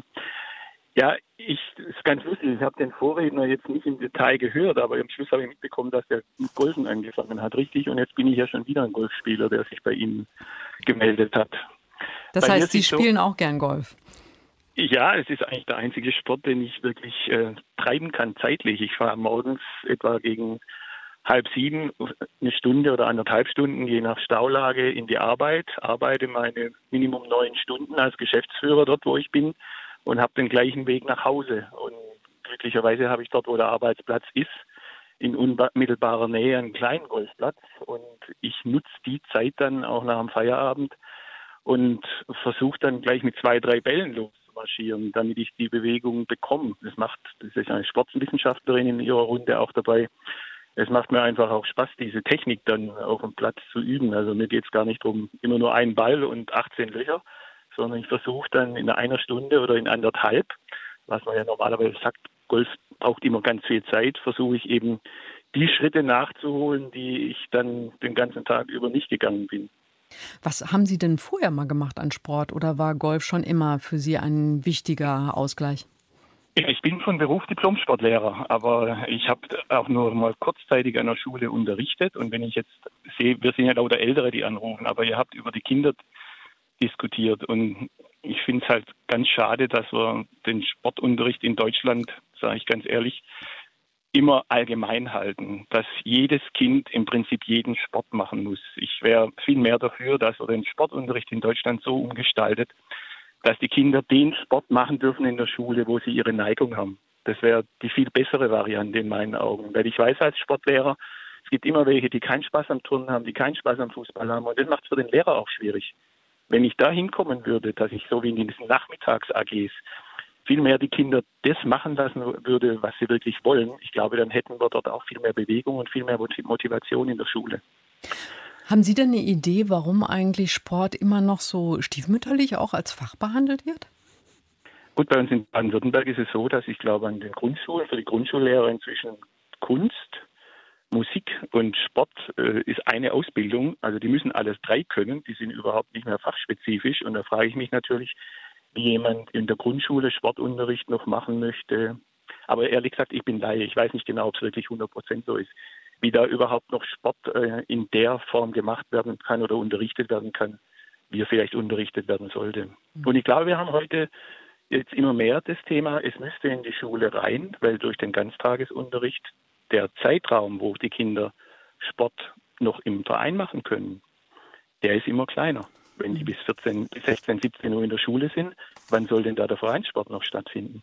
Ja, ich ist ganz lustig. Ich habe den Vorredner jetzt nicht im Detail gehört, aber am Schluss habe ich mitbekommen, dass er mit Golfen angefangen hat, richtig? Und jetzt bin ich ja schon wieder ein Golfspieler, der sich bei Ihnen gemeldet hat. Das bei heißt, Sie spielen so, auch gern Golf? Ja, es ist eigentlich der einzige Sport, den ich wirklich äh, treiben kann zeitlich. Ich fahre morgens etwa gegen halb sieben eine Stunde oder anderthalb Stunden, je nach Staulage, in die Arbeit, arbeite meine Minimum neun Stunden als Geschäftsführer dort, wo ich bin, und habe den gleichen Weg nach Hause. Und glücklicherweise habe ich dort, wo der Arbeitsplatz ist, in unmittelbarer Nähe einen kleinen Golfplatz. Und ich nutze die Zeit dann auch nach dem Feierabend und versuche dann gleich mit zwei, drei Bällen loszumarschieren, damit ich die Bewegung bekomme. Das macht, das ist eine Sportwissenschaftlerin in ihrer Runde auch dabei. Es macht mir einfach auch Spaß, diese Technik dann auf dem Platz zu üben. Also mir geht es gar nicht darum, immer nur einen Ball und achtzehn Löcher, sondern ich versuche dann in einer Stunde oder in anderthalb, was man ja normalerweise sagt, Golf braucht immer ganz viel Zeit, versuche ich eben die Schritte nachzuholen, die ich dann den ganzen Tag über nicht gegangen bin. Was haben Sie denn vorher mal gemacht an Sport oder war Golf schon immer für Sie ein wichtiger Ausgleich? Ich bin von Beruf Diplom-Sportlehrer, aber ich habe auch nur mal kurzzeitig an der Schule unterrichtet. Und wenn ich jetzt sehe, wir sind ja lauter Ältere, die anrufen, aber ihr habt über die Kinder diskutiert. Und ich finde es halt ganz schade, dass wir den Sportunterricht in Deutschland, sage ich ganz ehrlich, immer allgemein halten, dass jedes Kind im Prinzip jeden Sport machen muss. Ich wäre viel mehr dafür, dass wir den Sportunterricht in Deutschland so umgestaltet, dass die Kinder den Sport machen dürfen in der Schule, wo sie ihre Neigung haben. Das wäre die viel bessere Variante in meinen Augen. Weil ich weiß als Sportlehrer, es gibt immer welche, die keinen Spaß am Turnen haben, die keinen Spaß am Fußball haben. Und das macht es für den Lehrer auch schwierig. Wenn ich da hinkommen würde, dass ich so wie in diesen Nachmittags-A Gs viel mehr die Kinder das machen lassen würde, was sie wirklich wollen, ich glaube, dann hätten wir dort auch viel mehr Bewegung und viel mehr Motivation in der Schule. Haben Sie denn eine Idee, warum eigentlich Sport immer noch so stiefmütterlich auch als Fach behandelt wird? Gut, bei uns in Baden-Württemberg ist es so, dass ich glaube, an den Grundschulen, für die Grundschullehrer inzwischen Kunst, Musik und Sport äh, ist eine Ausbildung. Also die müssen alles drei können, die sind überhaupt nicht mehr fachspezifisch. Und da frage ich mich natürlich, wie jemand in der Grundschule Sportunterricht noch machen möchte. Aber ehrlich gesagt, ich bin Laie. Ich weiß nicht genau, ob es wirklich hundert Prozent so ist. Wie da überhaupt noch Sport äh, in der Form gemacht werden kann oder unterrichtet werden kann, wie er vielleicht unterrichtet werden sollte. Mhm. Und ich glaube, wir haben heute jetzt immer mehr das Thema, es müsste in die Schule rein, weil durch den Ganztagesunterricht der Zeitraum, wo die Kinder Sport noch im Verein machen können, der ist immer kleiner. Wenn die bis vierzehn, sechzehn, siebzehn Uhr in der Schule sind, wann soll denn da der Vereinssport noch stattfinden?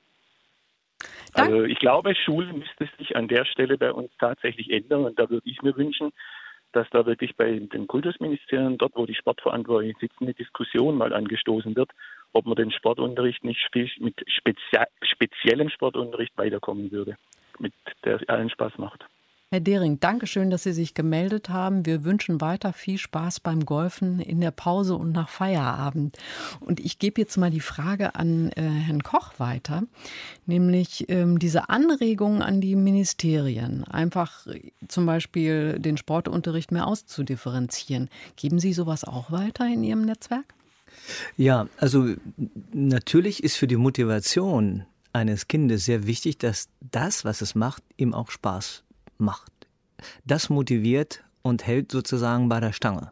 Also ich glaube, Schule müsste sich an der Stelle bei uns tatsächlich ändern. Und da würde ich mir wünschen, dass da wirklich bei den Kultusministerien, dort wo die Sportverantwortlichen sitzen, eine Diskussion mal angestoßen wird, ob man den Sportunterricht nicht mit spezia- speziellem Sportunterricht weiterkommen würde, mit der allen Spaß macht. Herr Dehring, danke schön, dass Sie sich gemeldet haben. Wir wünschen weiter viel Spaß beim Golfen in der Pause und nach Feierabend. Und ich gebe jetzt mal die Frage an äh, Herrn Koch weiter, nämlich ähm, diese Anregung an die Ministerien, einfach zum Beispiel den Sportunterricht mehr auszudifferenzieren. Geben Sie sowas auch weiter in Ihrem Netzwerk? Ja, also natürlich ist für die Motivation eines Kindes sehr wichtig, dass das, was es macht, ihm auch Spaß macht. Das motiviert und hält sozusagen bei der Stange.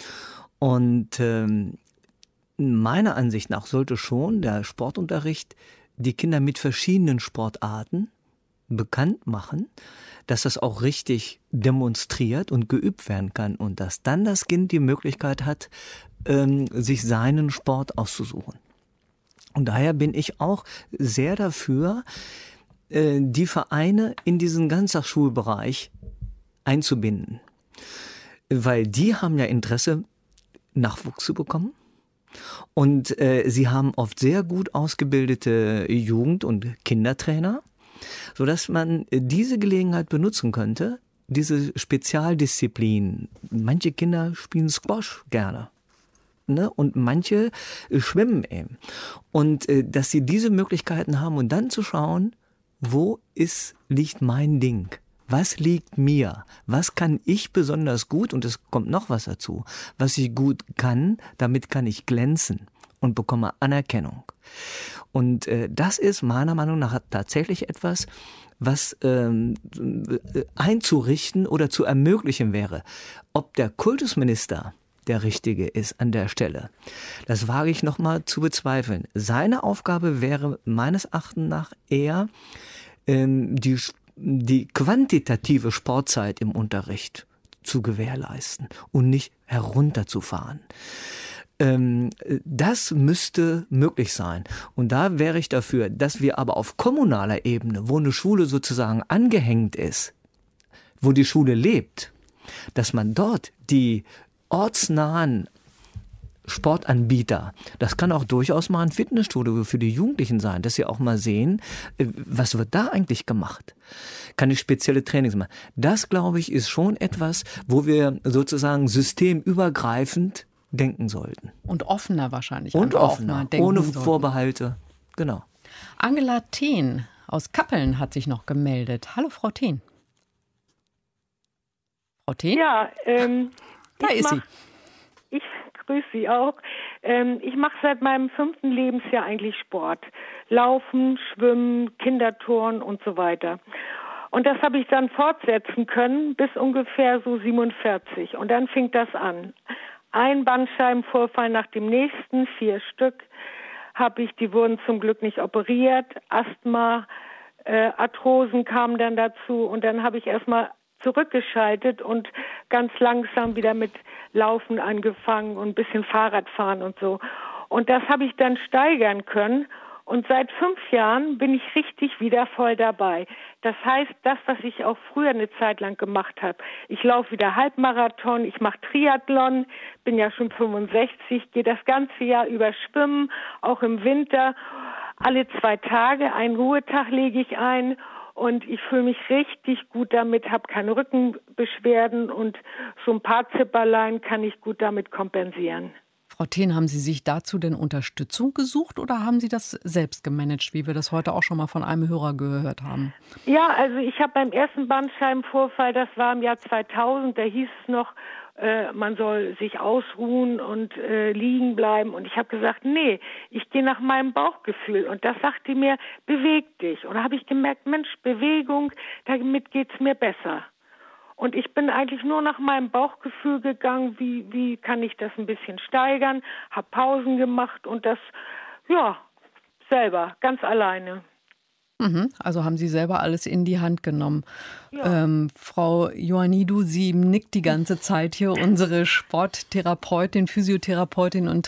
Und ähm, meiner Ansicht nach sollte schon der Sportunterricht die Kinder mit verschiedenen Sportarten bekannt machen, dass das auch richtig demonstriert und geübt werden kann und dass dann das Kind die Möglichkeit hat, ähm, sich seinen Sport auszusuchen. Und daher bin ich auch sehr dafür, die Vereine in diesen Ganztagsschulbereich einzubinden. Weil die haben ja Interesse, Nachwuchs zu bekommen. Und äh, sie haben oft sehr gut ausgebildete Jugend- und Kindertrainer, sodass man diese Gelegenheit benutzen könnte, diese Spezialdisziplin. Manche Kinder spielen Squash gerne. Ne? Und manche äh, schwimmen eben. Und äh, dass sie diese Möglichkeiten haben und dann zu schauen, wo ist, liegt mein Ding? Was liegt mir? Was kann ich besonders gut? Und es kommt noch was dazu. Was ich gut kann, damit kann ich glänzen und bekomme Anerkennung. Und äh, das ist meiner Meinung nach tatsächlich etwas, was ähm, einzurichten oder zu ermöglichen wäre. Ob der Kultusminister der Richtige ist an der Stelle, das wage ich noch mal zu bezweifeln. Seine Aufgabe wäre meines Erachtens nach eher, ähm, die die quantitative Sportzeit im Unterricht zu gewährleisten und nicht herunterzufahren. Ähm, das müsste möglich sein. Und da wäre ich dafür, dass wir aber auf kommunaler Ebene, wo eine Schule sozusagen angehängt ist, wo die Schule lebt, dass man dort die ortsnahen Sportanbieter, das kann auch durchaus mal ein Fitnessstudio für die Jugendlichen sein, dass sie auch mal sehen, was wird da eigentlich gemacht? Kann ich spezielle Trainings machen? Das, glaube ich, ist schon etwas, wo wir sozusagen systemübergreifend denken sollten. Und offener wahrscheinlich. Und offener, ohne sollten. Vorbehalte. Genau. Angela Thien aus Kappeln hat sich noch gemeldet. Hallo, Frau Thien. Frau Thien? Ja, ähm, da ist mach, sie. Ich grüße Sie auch. Ähm, ich mache seit meinem fünften Lebensjahr eigentlich Sport. Laufen, Schwimmen, Kinderturnen und so weiter. Und das habe ich dann fortsetzen können bis ungefähr so siebenundvierzig. Und dann fing das an. Ein Bandscheibenvorfall nach dem nächsten, vier Stück habe ich, die wurden zum Glück nicht operiert. Asthma, äh, Arthrosen kamen dann dazu und dann habe ich erstmal zurückgeschaltet und ganz langsam wieder mit Laufen angefangen und ein bisschen Fahrradfahren und so. Und das habe ich dann steigern können. Und seit fünf Jahren bin ich richtig wieder voll dabei. Das heißt, das, was ich auch früher eine Zeit lang gemacht habe. Ich laufe wieder Halbmarathon, ich mache Triathlon, bin ja schon fünfundsechzig, gehe das ganze Jahr über schwimmen, auch im Winter. Alle zwei Tage, einen Ruhetag lege ich ein. Und ich fühle mich richtig gut damit, habe keine Rückenbeschwerden und so ein paar Zipperlein kann ich gut damit kompensieren. Frau Thien, haben Sie sich dazu denn Unterstützung gesucht oder haben Sie das selbst gemanagt, wie wir das heute auch schon mal von einem Hörer gehört haben? Ja, also ich habe beim ersten Bandscheibenvorfall, das war im Jahr zweitausend, da hieß es noch, äh, man soll sich ausruhen und äh, liegen bleiben. Und ich habe gesagt, nee, ich gehe nach meinem Bauchgefühl. Und das sagte mir, beweg dich. Und da habe ich gemerkt, Mensch, Bewegung, damit geht's mir besser. Und ich bin eigentlich nur nach meinem Bauchgefühl gegangen, wie, wie kann ich das ein bisschen steigern, habe Pausen gemacht und das, ja, selber, ganz alleine. Mhm, also haben Sie selber alles in die Hand genommen. Ja. Ähm, Frau Ioannidou, Sie nickt die ganze Zeit hier, unsere Sporttherapeutin, Physiotherapeutin und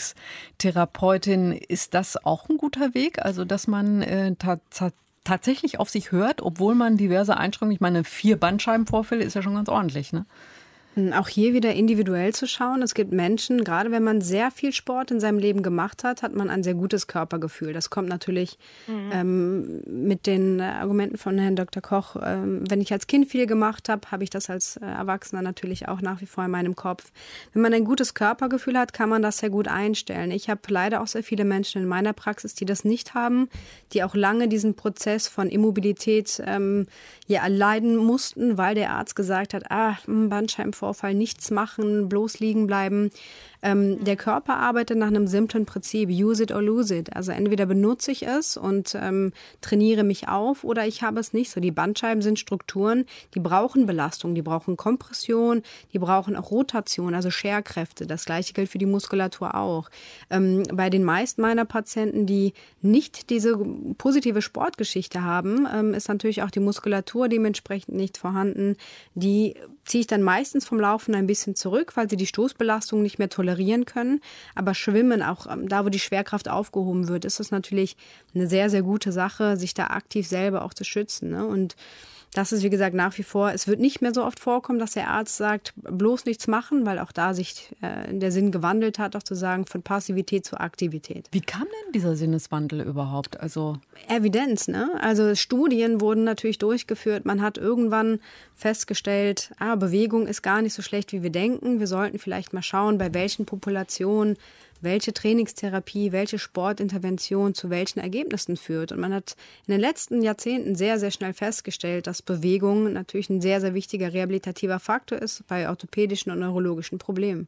Trainingstherapeutin. Ist das auch ein guter Weg? Also, dass man äh, tatsächlich tatsächlich auf sich hört, obwohl man diverse Einschränkungen, ich meine, vier Bandscheibenvorfälle ist ja schon ganz ordentlich, ne? Auch hier wieder individuell zu schauen. Es gibt Menschen, gerade wenn man sehr viel Sport in seinem Leben gemacht hat, hat man ein sehr gutes Körpergefühl. Das kommt natürlich mhm. ähm, mit den Argumenten von Herrn Doktor Koch. Ähm, wenn ich als Kind viel gemacht habe, habe ich das als äh, Erwachsener natürlich auch nach wie vor in meinem Kopf. Wenn man ein gutes Körpergefühl hat, kann man das sehr gut einstellen. Ich habe leider auch sehr viele Menschen in meiner Praxis, die das nicht haben, die auch lange diesen Prozess von Immobilität ähm, ja, erleiden mussten, weil der Arzt gesagt hat, ah, Bandscheibenvorfall, Vorfall nichts machen, bloß liegen bleiben. Ähm, der Körper arbeitet nach einem simplen Prinzip, use it or lose it. Also entweder benutze ich es und ähm, trainiere mich auf oder ich habe es nicht so. Die Bandscheiben sind Strukturen, die brauchen Belastung, die brauchen Kompression, die brauchen auch Rotation, also Scherkräfte. Das Gleiche gilt für die Muskulatur auch. Ähm, bei den meisten meiner Patienten, die nicht diese positive Sportgeschichte haben, ähm, ist natürlich auch die Muskulatur dementsprechend nicht vorhanden. Die ziehe ich dann meistens vom Laufen ein bisschen zurück, weil sie die Stoßbelastung nicht mehr tolerieren können. Aber Schwimmen, auch da, wo die Schwerkraft aufgehoben wird, ist es natürlich eine sehr, sehr gute Sache, sich da aktiv selber auch zu schützen, ne? Und das ist, wie gesagt, nach wie vor, es wird nicht mehr so oft vorkommen, dass der Arzt sagt, bloß nichts machen, weil auch da sich äh, der Sinn gewandelt hat, auch zu sagen, von Passivität zu Aktivität. Wie kam denn dieser Sinneswandel überhaupt? Also Evidenz, ne? Also Studien wurden natürlich durchgeführt. Man hat irgendwann festgestellt, ah, Bewegung ist gar nicht so schlecht, wie wir denken. Wir sollten vielleicht mal schauen, bei welchen Populationen welche Trainingstherapie, welche Sportintervention zu welchen Ergebnissen führt. Und man hat in den letzten Jahrzehnten sehr, sehr schnell festgestellt, dass Bewegung natürlich ein sehr, sehr wichtiger rehabilitativer Faktor ist bei orthopädischen und neurologischen Problemen.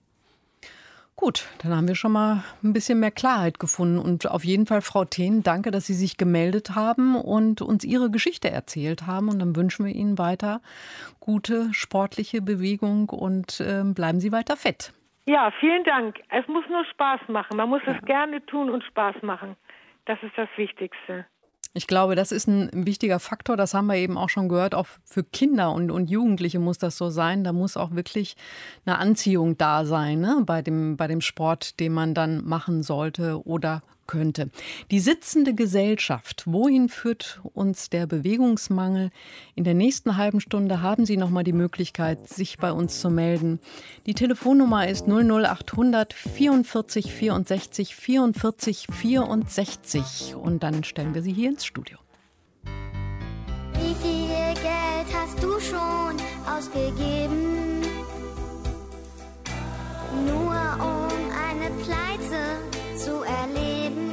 Gut, dann haben wir schon mal ein bisschen mehr Klarheit gefunden. Und auf jeden Fall, Frau Thien, danke, dass Sie sich gemeldet haben und uns Ihre Geschichte erzählt haben. Und dann wünschen wir Ihnen weiter gute sportliche Bewegung und äh, bleiben Sie weiter fit. Ja, vielen Dank. Es muss nur Spaß machen. Man muss es gerne tun und Spaß machen. Das ist das Wichtigste. Ich glaube, das ist ein wichtiger Faktor. Das haben wir eben auch schon gehört. Auch für Kinder und, und Jugendliche muss das so sein. Da muss auch wirklich eine Anziehung da sein, ne? bei dem, bei dem Sport, den man dann machen sollte oder könnte. Die sitzende Gesellschaft. Wohin führt uns der Bewegungsmangel? In der nächsten halben Stunde haben Sie noch mal die Möglichkeit, sich bei uns zu melden. Die Telefonnummer ist null null achthundert vierundvierzig vierundsechzig vierundvierzig vierundsechzig. Und dann stellen wir Sie hier ins Studio. Wie viel Geld hast du schon ausgegeben? Nur um eine Pleite zu erleben.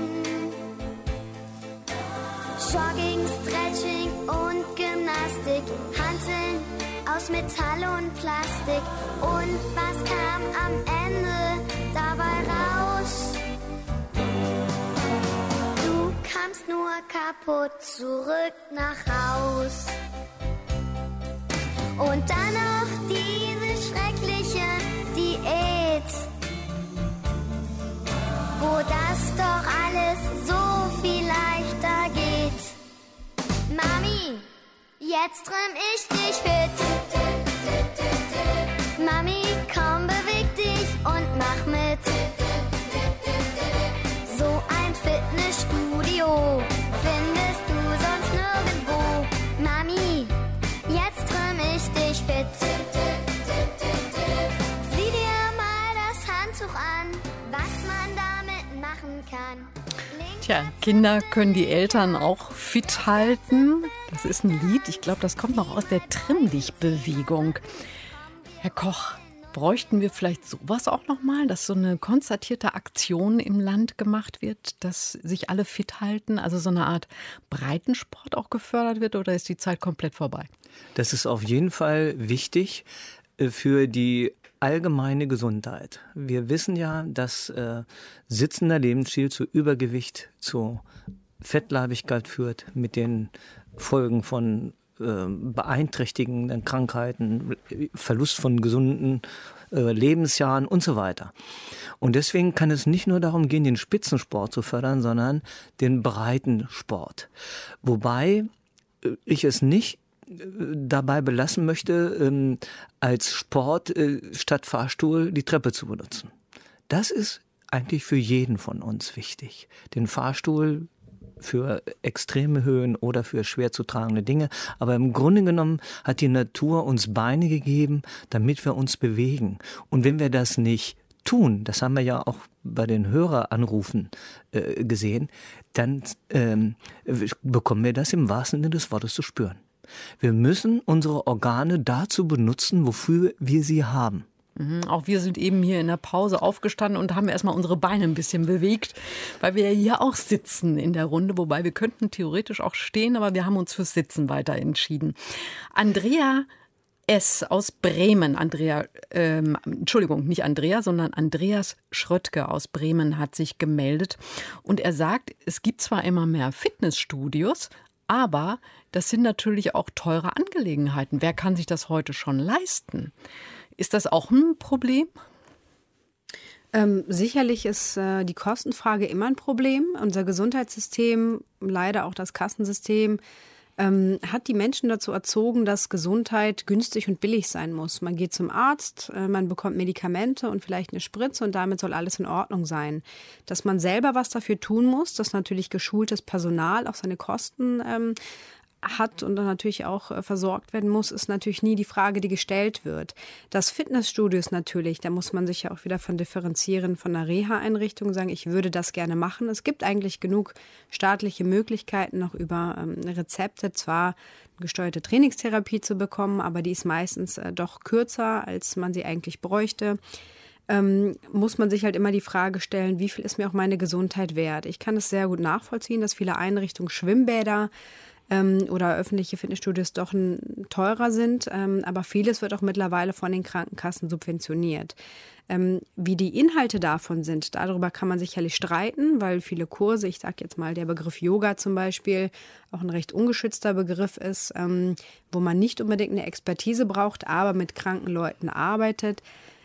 Jogging, Stretching und Gymnastik, Hanteln aus Metall und Plastik. Und was kam am Ende dabei raus? Du kamst nur kaputt zurück nach Haus. Und dann noch diese schreckliche Diät, wo das doch alles so viel leichter geht. Mami, jetzt trimm ich dich fit. Mami, komm, beweg dich und mach mit. So ein Fitnessstudio findest du sonst nirgendwo. Mami, jetzt trimm ich dich fit. Sieh dir mal das Handtuch an, was man damit machen kann. Tja, Kinder können die Eltern auch fit halten. Das ist ein Lied, ich glaube, das kommt noch aus der Trimm-Dich-Bewegung. Herr Koch, bräuchten wir vielleicht sowas auch noch mal, dass so eine konstatierte Aktion im Land gemacht wird, dass sich alle fit halten, also so eine Art Breitensport auch gefördert wird, oder ist die Zeit komplett vorbei? Das ist auf jeden Fall wichtig für die allgemeine Gesundheit. Wir wissen ja, dass äh, sitzender Lebensstil zu Übergewicht, zu Fettleibigkeit führt, mit den Folgen von äh, beeinträchtigenden Krankheiten, Verlust von gesunden äh, Lebensjahren und so weiter. Und deswegen kann es nicht nur darum gehen, den Spitzensport zu fördern, sondern den Breitensport. Wobei äh, ich es nicht dabei belassen möchte, ähm, als Sport äh, statt Fahrstuhl die Treppe zu benutzen. Das ist eigentlich für jeden von uns wichtig. Den Fahrstuhl für extreme Höhen oder für schwer zu tragende Dinge. Aber im Grunde genommen hat die Natur uns Beine gegeben, damit wir uns bewegen. Und wenn wir das nicht tun, das haben wir ja auch bei den Höreranrufen äh, gesehen, dann ähm, bekommen wir das im wahrsten Sinne des Wortes zu spüren. Wir müssen unsere Organe dazu benutzen, wofür wir sie haben. Mhm, auch wir sind eben hier in der Pause aufgestanden und haben erstmal unsere Beine ein bisschen bewegt, weil wir ja hier auch sitzen in der Runde. Wobei wir könnten theoretisch auch stehen, aber wir haben uns fürs Sitzen weiter entschieden. Andrea S. aus Bremen, Andrea, ähm, Entschuldigung, nicht Andrea, sondern Andreas Schröttke aus Bremen hat sich gemeldet. Und er sagt, es gibt zwar immer mehr Fitnessstudios, aber das sind natürlich auch teure Angelegenheiten. Wer kann sich das heute schon leisten? Ist das auch ein Problem? Ähm, sicherlich ist äh, die Kostenfrage immer ein Problem. Unser Gesundheitssystem, leider auch das Kassensystem, ähm, hat die Menschen dazu erzogen, dass Gesundheit günstig und billig sein muss. Man geht zum Arzt, äh, man bekommt Medikamente und vielleicht eine Spritze und damit soll alles in Ordnung sein. Dass man selber was dafür tun muss, dass natürlich geschultes Personal auch seine Kosten ähm, hat und dann natürlich auch äh, versorgt werden muss, ist natürlich nie die Frage, die gestellt wird. Das Fitnessstudio ist natürlich, da muss man sich ja auch wieder von differenzieren von einer Reha-Einrichtung, sagen, ich würde das gerne machen. Es gibt eigentlich genug staatliche Möglichkeiten, noch über ähm, Rezepte zwar gesteuerte Trainingstherapie zu bekommen, aber die ist meistens äh, doch kürzer, als man sie eigentlich bräuchte. Ähm, muss man sich halt immer die Frage stellen, wie viel ist mir auch meine Gesundheit wert? Ich kann es sehr gut nachvollziehen, dass viele Einrichtungen, Schwimmbäder, oder öffentliche Fitnessstudios doch teurer sind, aber vieles wird auch mittlerweile von den Krankenkassen subventioniert. Wie die Inhalte davon sind, darüber kann man sicherlich streiten, weil viele Kurse, ich sage jetzt mal der Begriff Yoga zum Beispiel, auch ein recht ungeschützter Begriff ist, wo man nicht unbedingt eine Expertise braucht, aber mit kranken Leuten arbeitet.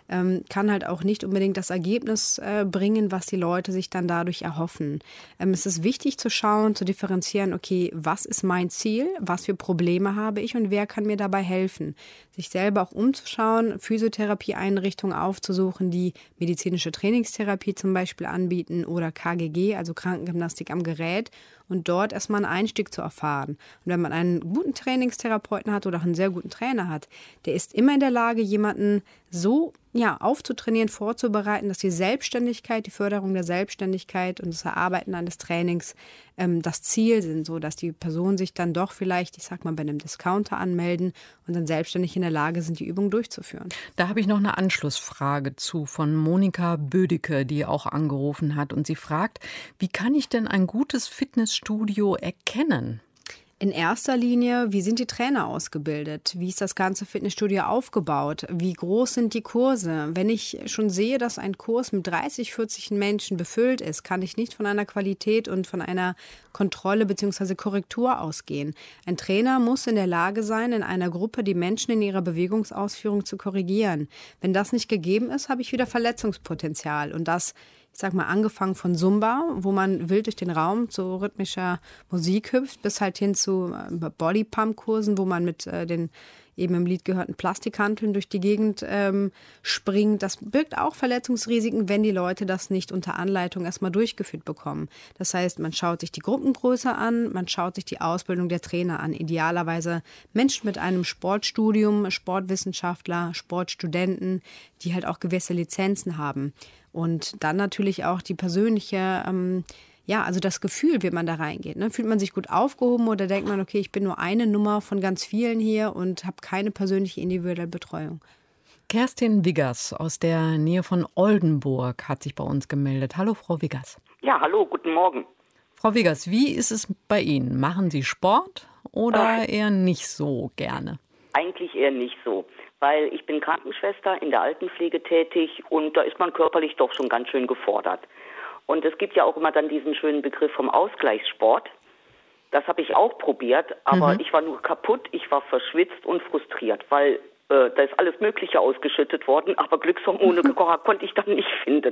ähm, kann halt auch nicht unbedingt das Ergebnis äh, bringen, was die Leute sich dann dadurch erhoffen. Ähm, es ist wichtig zu schauen, zu differenzieren, okay, was ist mein Ziel, was für Probleme habe ich und wer kann mir dabei helfen. Sich selber auch umzuschauen, Physiotherapieeinrichtungen aufzusuchen, die medizinische Trainingstherapie zum Beispiel anbieten oder K G G, also Krankengymnastik am Gerät, und dort erstmal einen Einstieg zu erfahren. Und wenn man einen guten Trainingstherapeuten hat oder auch einen sehr guten Trainer hat, der ist immer in der Lage, jemanden so ja, aufzutrainieren, vorzubereiten, dass die Selbstständigkeit, die Förderung der Selbstständigkeit und das Erarbeiten eines Trainings ähm, das Ziel sind, so dass die Personen sich dann doch vielleicht, ich sag mal, bei einem Discounter anmelden und dann selbstständig in der Lage sind, die Übung durchzuführen. Da habe ich noch eine Anschlussfrage zu von Monika Bödicke, die auch angerufen hat. Und sie fragt, wie kann ich denn ein gutes Fitnessstudio erkennen? In erster Linie, wie sind die Trainer ausgebildet? Wie ist das ganze Fitnessstudio aufgebaut? Wie groß sind die Kurse? Wenn ich schon sehe, dass ein Kurs mit dreißig, vierzig Menschen befüllt ist, kann ich nicht von einer Qualität und von einer Kontrolle bzw. Korrektur ausgehen. Ein Trainer muss in der Lage sein, in einer Gruppe die Menschen in ihrer Bewegungsausführung zu korrigieren. Wenn das nicht gegeben ist, habe ich wieder Verletzungspotenzial. Und das, ich sag mal, angefangen von Zumba, wo man wild durch den Raum zu rhythmischer Musik hüpft, bis halt hin zu Bodypump-Kursen, wo man mit äh, den eben im Lied gehörten Plastikhanteln durch die Gegend ähm, springt. Das birgt auch Verletzungsrisiken, wenn die Leute das nicht unter Anleitung erstmal durchgeführt bekommen. Das heißt, man schaut sich die Gruppengröße an, man schaut sich die Ausbildung der Trainer an. Idealerweise Menschen mit einem Sportstudium, Sportwissenschaftler, Sportstudenten, die halt auch gewisse Lizenzen haben. Und dann natürlich auch die persönliche, ähm, ja, also das Gefühl, wie man da reingeht. Ne? Fühlt man sich gut aufgehoben oder denkt man, okay, ich bin nur eine Nummer von ganz vielen hier und habe keine persönliche individuelle Betreuung? Kerstin Wiggers aus der Nähe von Oldenburg hat sich bei uns gemeldet. Hallo, Frau Wiggers. Ja, hallo, guten Morgen. Frau Wiggers, wie ist es bei Ihnen? Machen Sie Sport oder äh, eher nicht so gerne? Eigentlich eher nicht so. Weil ich bin Krankenschwester in der Altenpflege tätig und da ist man körperlich doch schon ganz schön gefordert. Und es gibt ja auch immer dann diesen schönen Begriff vom Ausgleichssport. Das habe ich auch probiert, aber mhm. ich war nur kaputt, ich war verschwitzt und frustriert, weil äh, da ist alles Mögliche ausgeschüttet worden, aber Glückshormone konnte ich dann nicht finden.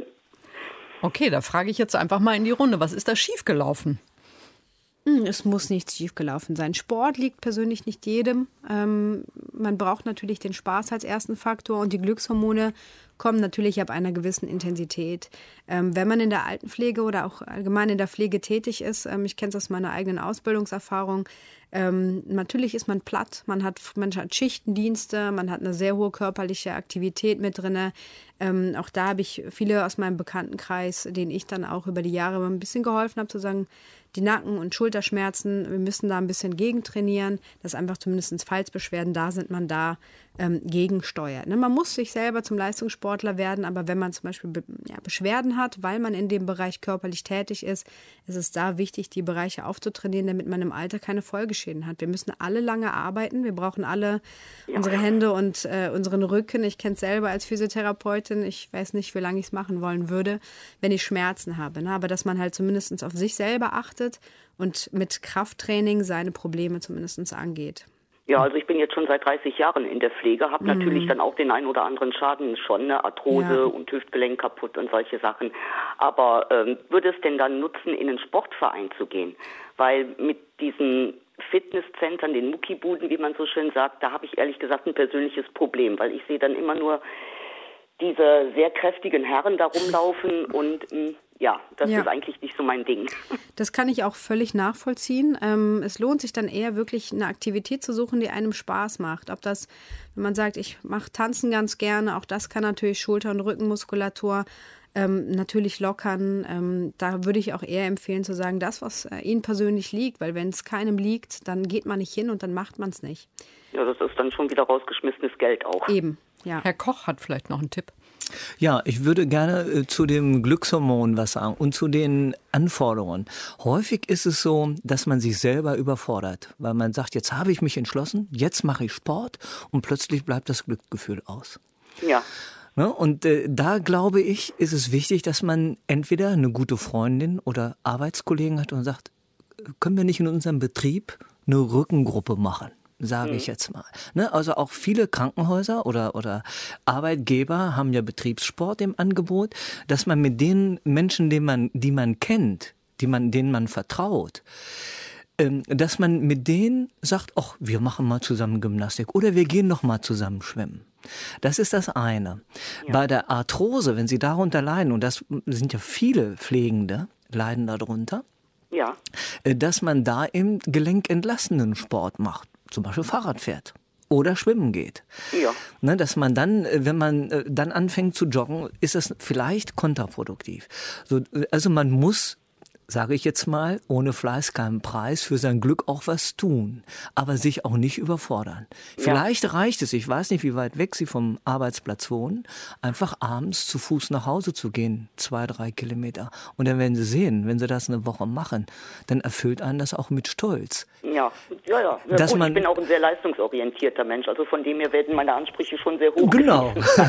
Okay, da frage ich jetzt einfach mal in die Runde, was ist da schiefgelaufen? Es muss nichts schiefgelaufen sein. Sport liegt persönlich nicht jedem. Ähm, man braucht natürlich den Spaß als ersten Faktor und die Glückshormone kommen natürlich ab einer gewissen Intensität. Ähm, wenn man in der Altenpflege oder auch allgemein in der Pflege tätig ist, ähm, ich kenne es aus meiner eigenen Ausbildungserfahrung, ähm, natürlich ist man platt, man hat, man hat Schichtendienste, man hat eine sehr hohe körperliche Aktivität mit drin. Ähm, auch da habe ich viele aus meinem Bekanntenkreis, denen ich dann auch über die Jahre ein bisschen geholfen habe, zu sagen, die Nacken- und Schulterschmerzen, wir müssen da ein bisschen gegentrainieren, dass einfach zumindest Falls-Beschwerden da sind, man da ähm, gegensteuert. Ne? Man muss sich selber zum Leistungssportler werden, aber wenn man zum Beispiel Be- ja, Beschwerden hat, weil man in dem Bereich körperlich tätig ist, ist es da wichtig, die Bereiche aufzutrainieren, damit man im Alter keine Folgeschäden hat. Wir müssen alle lange arbeiten, wir brauchen alle ja. unsere Hände und äh, unseren Rücken. Ich kenne es selber als Physiotherapeutin, ich weiß nicht, wie lange ich es machen wollen würde, wenn ich Schmerzen habe. Ne? Aber dass man halt zumindest auf sich selber achtet und mit Krafttraining seine Probleme zumindest angeht. Ja, also ich bin jetzt schon seit dreißig Jahren in der Pflege, habe mhm. natürlich dann auch den einen oder anderen Schaden schon, ne? Arthrose ja. und Hüftgelenk kaputt und solche Sachen. Aber ähm, würde es denn dann nutzen, in einen Sportverein zu gehen? Weil mit diesen Fitnesszentren, den Muckibuden, wie man so schön sagt, da habe ich ehrlich gesagt ein persönliches Problem, weil ich sehe dann immer nur diese sehr kräftigen Herren da rumlaufen und mh, ja, das ja. ist eigentlich nicht so mein Ding. Das kann ich auch völlig nachvollziehen. Ähm, es lohnt sich dann eher wirklich eine Aktivität zu suchen, die einem Spaß macht. Ob das, wenn man sagt, ich mache Tanzen ganz gerne, auch das kann natürlich Schulter- und Rückenmuskulatur ähm, natürlich lockern. Ähm, da würde ich auch eher empfehlen zu sagen, das, was äh, Ihnen persönlich liegt, weil wenn es keinem liegt, dann geht man nicht hin und dann macht man es nicht. Ja, das ist dann schon wieder rausgeschmissenes Geld auch. Eben, ja. Herr Koch hat vielleicht noch einen Tipp. Ja, ich würde gerne äh, zu dem Glückshormon was sagen und zu den Anforderungen. Häufig ist es so, dass man sich selber überfordert, weil man sagt, jetzt habe ich mich entschlossen, jetzt mache ich Sport und plötzlich bleibt das Glücksgefühl aus. Ja. Ne? Und äh, da glaube ich, ist es wichtig, dass man entweder eine gute Freundin oder Arbeitskollegen hat und sagt, können wir nicht in unserem Betrieb eine Rückengruppe machen? sage Mhm. ich jetzt mal. Ne? Also auch viele Krankenhäuser oder, oder Arbeitgeber haben ja Betriebssport im Angebot, dass man mit den Menschen, die man, die man kennt, die man, denen man vertraut, ähm, dass man mit denen sagt, ach, wir machen mal zusammen Gymnastik oder wir gehen noch mal zusammen schwimmen. Das ist das eine. Ja. Bei der Arthrose, wenn Sie darunter leiden, und das sind ja viele Pflegende, leiden darunter, ja. dass man da im gelenkentlastenden Sport macht, zum Beispiel Fahrrad fährt oder schwimmen geht. Ja. Ne, dass man dann, wenn man dann anfängt zu joggen, ist das vielleicht kontraproduktiv. So, also man muss, sage ich jetzt mal, ohne Fleiß keinen Preis, für sein Glück auch was tun, aber sich auch nicht überfordern. Ja. Vielleicht reicht es, ich weiß nicht, wie weit weg Sie vom Arbeitsplatz wohnen, einfach abends zu Fuß nach Hause zu gehen, zwei, drei Kilometer. Und dann werden Sie sehen, wenn Sie das eine Woche machen, dann erfüllt einen das auch mit Stolz. Ja, ja, ja. ja Dass gut, man, ich bin auch ein sehr leistungsorientierter Mensch, also von dem her werden meine Ansprüche schon sehr hoch. Genau.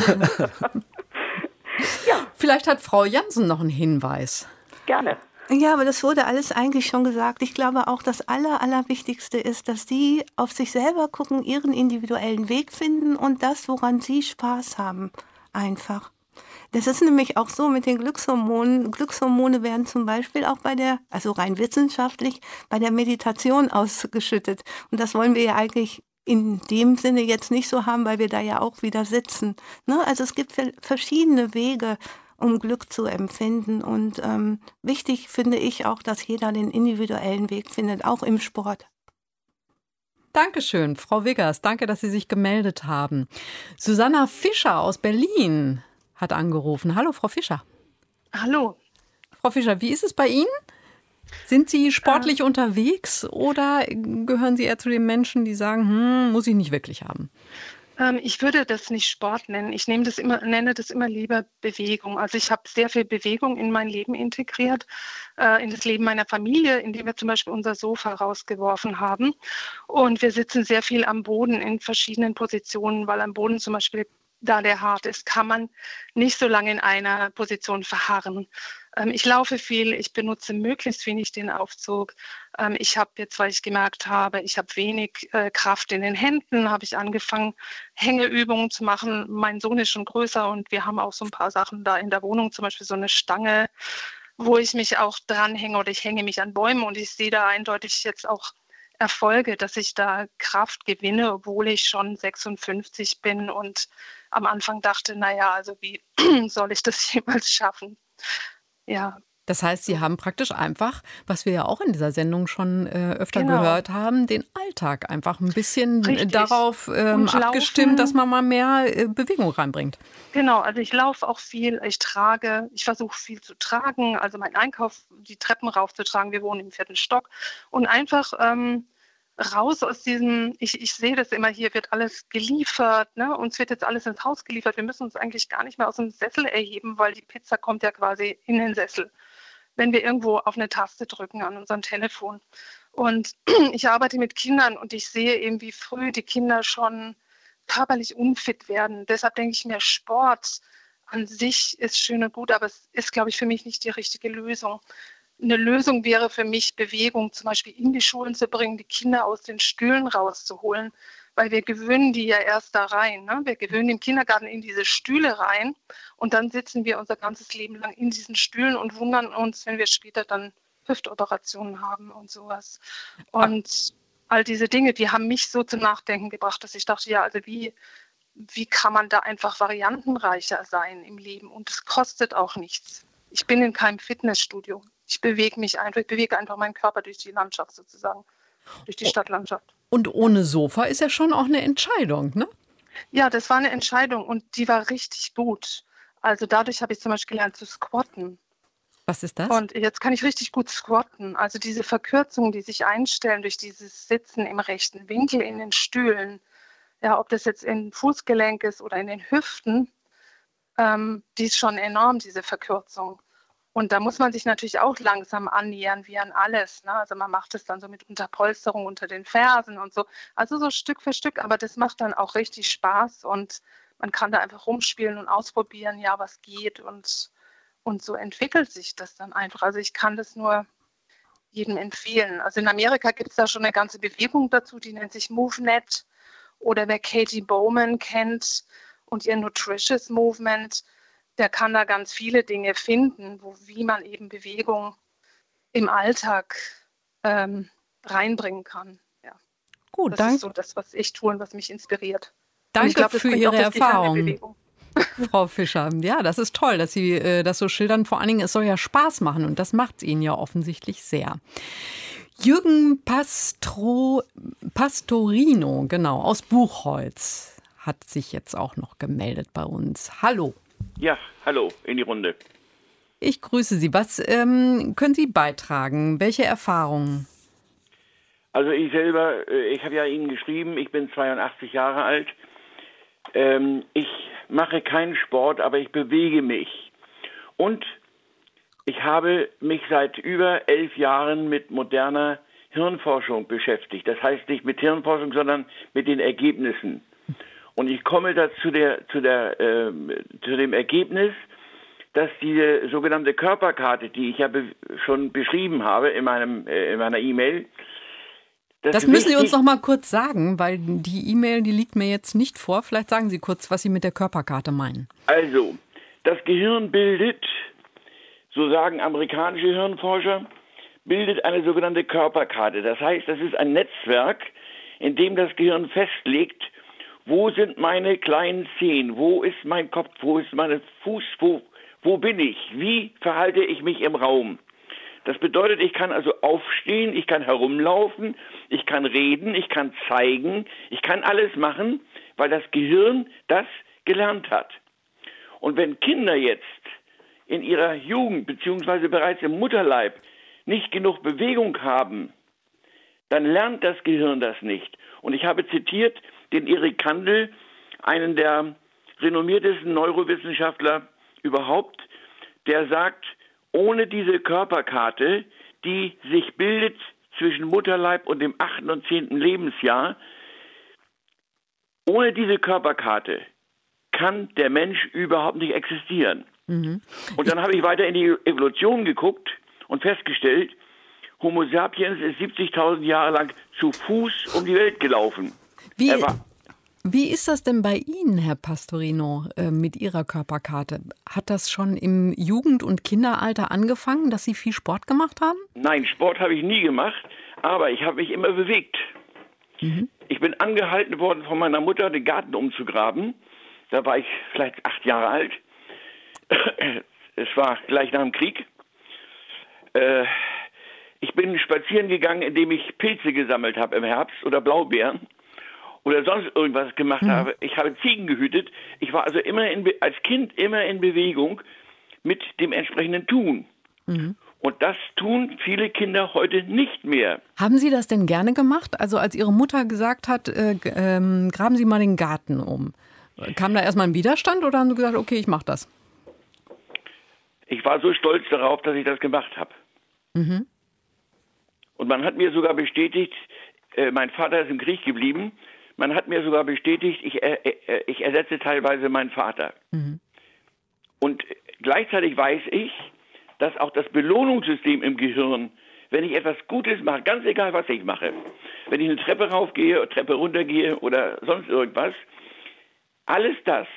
Ja. Vielleicht hat Frau Jansen noch einen Hinweis. Gerne. Ja, aber das wurde alles eigentlich schon gesagt. Ich glaube auch, das Aller, Allerwichtigste ist, dass die auf sich selber gucken, ihren individuellen Weg finden und das, woran sie Spaß haben, einfach. Das ist nämlich auch so mit den Glückshormonen. Glückshormone werden zum Beispiel auch bei der, also rein wissenschaftlich, bei der Meditation ausgeschüttet. Und das wollen wir ja eigentlich in dem Sinne jetzt nicht so haben, weil wir da ja auch wieder sitzen. Ne? Also es gibt verschiedene Wege, um Glück zu empfinden. Und ähm, wichtig finde ich auch, dass jeder den individuellen Weg findet, auch im Sport. Dankeschön, Frau Wiggers. Danke, dass Sie sich gemeldet haben. Susanna Fischer aus Berlin hat angerufen. Hallo, Frau Fischer. Hallo. Frau Fischer, wie ist es bei Ihnen? Sind Sie sportlich äh, unterwegs oder gehören Sie eher zu den Menschen, die sagen, hm, muss ich nicht wirklich haben? Ähm, ich würde das nicht Sport nennen. Ich nehme das immer, nenne das immer lieber Bewegung. Also ich habe sehr viel Bewegung in mein Leben integriert, äh, in das Leben meiner Familie, indem wir zum Beispiel unser Sofa rausgeworfen haben. Und wir sitzen sehr viel am Boden in verschiedenen Positionen, weil am Boden zum Beispiel, da der hart ist, kann man nicht so lange in einer Position verharren. Ähm, ich laufe viel, ich benutze möglichst wenig den Aufzug. Ähm, ich habe jetzt, weil ich gemerkt habe, ich habe wenig äh, Kraft in den Händen, habe ich angefangen, Hängeübungen zu machen. Mein Sohn ist schon größer und wir haben auch so ein paar Sachen da in der Wohnung, zum Beispiel so eine Stange, wo ich mich auch dranhänge oder ich hänge mich an Bäumen und ich sehe da eindeutig jetzt auch Erfolge, dass ich da Kraft gewinne, obwohl ich schon sechsundfünfzig bin und am Anfang dachte, naja, also wie soll ich das jemals schaffen? Ja. Das heißt, Sie haben praktisch einfach, was wir ja auch in dieser Sendung schon äh, öfter Genau. gehört haben, den Alltag einfach ein bisschen Richtig. darauf ähm, abgestimmt, Laufen. dass man mal mehr äh, Bewegung reinbringt. Genau, also ich laufe auch viel, ich trage, ich versuche viel zu tragen, also meinen Einkauf, die Treppen raufzutragen, wir wohnen im vierten Stock und einfach ähm, raus aus diesem, ich, ich sehe das immer, hier wird alles geliefert, ne? Uns wird jetzt alles ins Haus geliefert, wir müssen uns eigentlich gar nicht mehr aus dem Sessel erheben, weil die Pizza kommt ja quasi in den Sessel, wenn wir irgendwo auf eine Taste drücken an unserem Telefon. Und ich arbeite mit Kindern und ich sehe eben, wie früh die Kinder schon körperlich unfit werden. Deshalb denke ich mir, Sport an sich ist schön und gut, aber es ist, glaube ich, für mich nicht die richtige Lösung. Eine Lösung wäre für mich, Bewegung zum Beispiel in die Schulen zu bringen, die Kinder aus den Stühlen rauszuholen, weil wir gewöhnen die ja erst da rein. Ne? Wir gewöhnen im Kindergarten in diese Stühle rein und dann sitzen wir unser ganzes Leben lang in diesen Stühlen und wundern uns, wenn wir später dann Hüftoperationen haben und sowas. Und all diese Dinge, die haben mich so zum Nachdenken gebracht, dass ich dachte, ja, also wie, wie kann man da einfach variantenreicher sein im Leben? Und es kostet auch nichts. Ich bin in keinem Fitnessstudio. Ich bewege mich einfach, ich bewege einfach meinen Körper durch die Landschaft sozusagen, durch die Stadtlandschaft. Und ohne Sofa ist ja schon auch eine Entscheidung, ne? Ja, das war eine Entscheidung und die war richtig gut. Also dadurch habe ich zum Beispiel gelernt zu squatten. Was ist das? Und jetzt kann ich richtig gut squatten. Also diese Verkürzungen, die sich einstellen durch dieses Sitzen im rechten Winkel in den Stühlen, ja, ob das jetzt im Fußgelenk ist oder in den Hüften, ähm, die ist schon enorm, diese Verkürzung. Und da muss man sich natürlich auch langsam annähern, wie an alles. Ne? Also man macht es dann so mit Unterpolsterung unter den Fersen und so. Also so Stück für Stück, aber das macht dann auch richtig Spaß und man kann da einfach rumspielen und ausprobieren, ja, was geht und, und so entwickelt sich das dann einfach. Also ich kann das nur jedem empfehlen. Also in Amerika gibt es da schon eine ganze Bewegung dazu, die nennt sich MoveNet. Oder wer Katie Bowman kennt und ihr Nutritious Movement, der kann da ganz viele Dinge finden, wo, wie man eben Bewegung im Alltag ähm, reinbringen kann. Ja. Gut, das danke. ist so das, was ich tue und was mich inspiriert. Danke glaub, für Ihre Erfahrung, Bewegung. Frau Fischer. Ja, das ist toll, dass Sie äh, das so schildern. Vor allen Dingen, es soll ja Spaß machen und das macht es Ihnen ja offensichtlich sehr. Jürgen Pastro, Pastorino, genau, aus Buchholz, hat sich jetzt auch noch gemeldet bei uns. Hallo. Ja, hallo in die Runde. Ich grüße Sie. Was ähm, können Sie beitragen? Welche Erfahrungen? Also ich selber, ich habe ja Ihnen geschrieben, ich bin zweiundachtzig Jahre alt. Ähm, ich mache keinen Sport, aber ich bewege mich. Und ich habe mich seit über elf Jahren mit moderner Hirnforschung beschäftigt. Das heißt nicht mit Hirnforschung, sondern mit den Ergebnissen. Und ich komme da zu, der, zu, der, äh, zu dem Ergebnis, dass diese sogenannte Körperkarte, die ich ja be- schon beschrieben habe in, meinem, äh, in meiner E-Mail, Das, das müssen Sie uns noch mal kurz sagen, weil die E-Mail, die liegt mir jetzt nicht vor. Vielleicht sagen Sie kurz, was Sie mit der Körperkarte meinen. Also, das Gehirn bildet, so sagen amerikanische Hirnforscher, bildet eine sogenannte Körperkarte. Das heißt, das ist ein Netzwerk, in dem das Gehirn festlegt, wo sind meine kleinen Zehen, wo ist mein Kopf, wo ist mein Fuß, wo, wo bin ich, wie verhalte ich mich im Raum. Das bedeutet, ich kann also aufstehen, ich kann herumlaufen, ich kann reden, ich kann zeigen, ich kann alles machen, weil das Gehirn das gelernt hat. Und wenn Kinder jetzt in ihrer Jugend bzw. bereits im Mutterleib nicht genug Bewegung haben, dann lernt das Gehirn das nicht. Und ich habe zitiert den Erik Kandel, einen der renommiertesten Neurowissenschaftler überhaupt, der sagt, ohne diese Körperkarte, die sich bildet zwischen Mutterleib und dem achten und zehnten Lebensjahr, ohne diese Körperkarte kann der Mensch überhaupt nicht existieren. Mhm. Und dann habe ich weiter in die Evolution geguckt und festgestellt, Homo sapiens ist siebzigtausend Jahre lang zu Fuß um die Welt gelaufen. Wie, wie ist das denn bei Ihnen, Herr Pastorino, äh, mit Ihrer Körperkarte? Hat das schon im Jugend- und Kinderalter angefangen, dass Sie viel Sport gemacht haben? Nein, Sport habe ich nie gemacht, aber ich habe mich immer bewegt. Mhm. Ich bin angehalten worden von meiner Mutter, den Garten umzugraben. Da war ich vielleicht acht Jahre alt. Es war gleich nach dem Krieg. Äh, ich bin spazieren gegangen, indem ich Pilze gesammelt habe im Herbst oder Blaubeeren oder sonst irgendwas gemacht mhm. habe. Ich habe Ziegen gehütet. Ich war also immer in, als Kind immer in Bewegung mit dem entsprechenden Tun. Mhm. Und das tun viele Kinder heute nicht mehr. Haben Sie das denn gerne gemacht? Also als Ihre Mutter gesagt hat, äh, äh, graben Sie mal den Garten um. Kam da erstmal ein Widerstand oder haben Sie gesagt, okay, ich mache das? Ich war so stolz darauf, dass ich das gemacht habe. Mhm. Und man hat mir sogar bestätigt, äh, mein Vater ist im Krieg geblieben, man hat mir sogar bestätigt, ich, äh, äh, ich ersetze teilweise meinen Vater. Mhm. Und gleichzeitig weiß ich, dass auch das Belohnungssystem im Gehirn, wenn ich etwas Gutes mache, ganz egal, was ich mache, wenn ich eine Treppe raufgehe oder Treppe runtergehe oder sonst irgendwas, alles das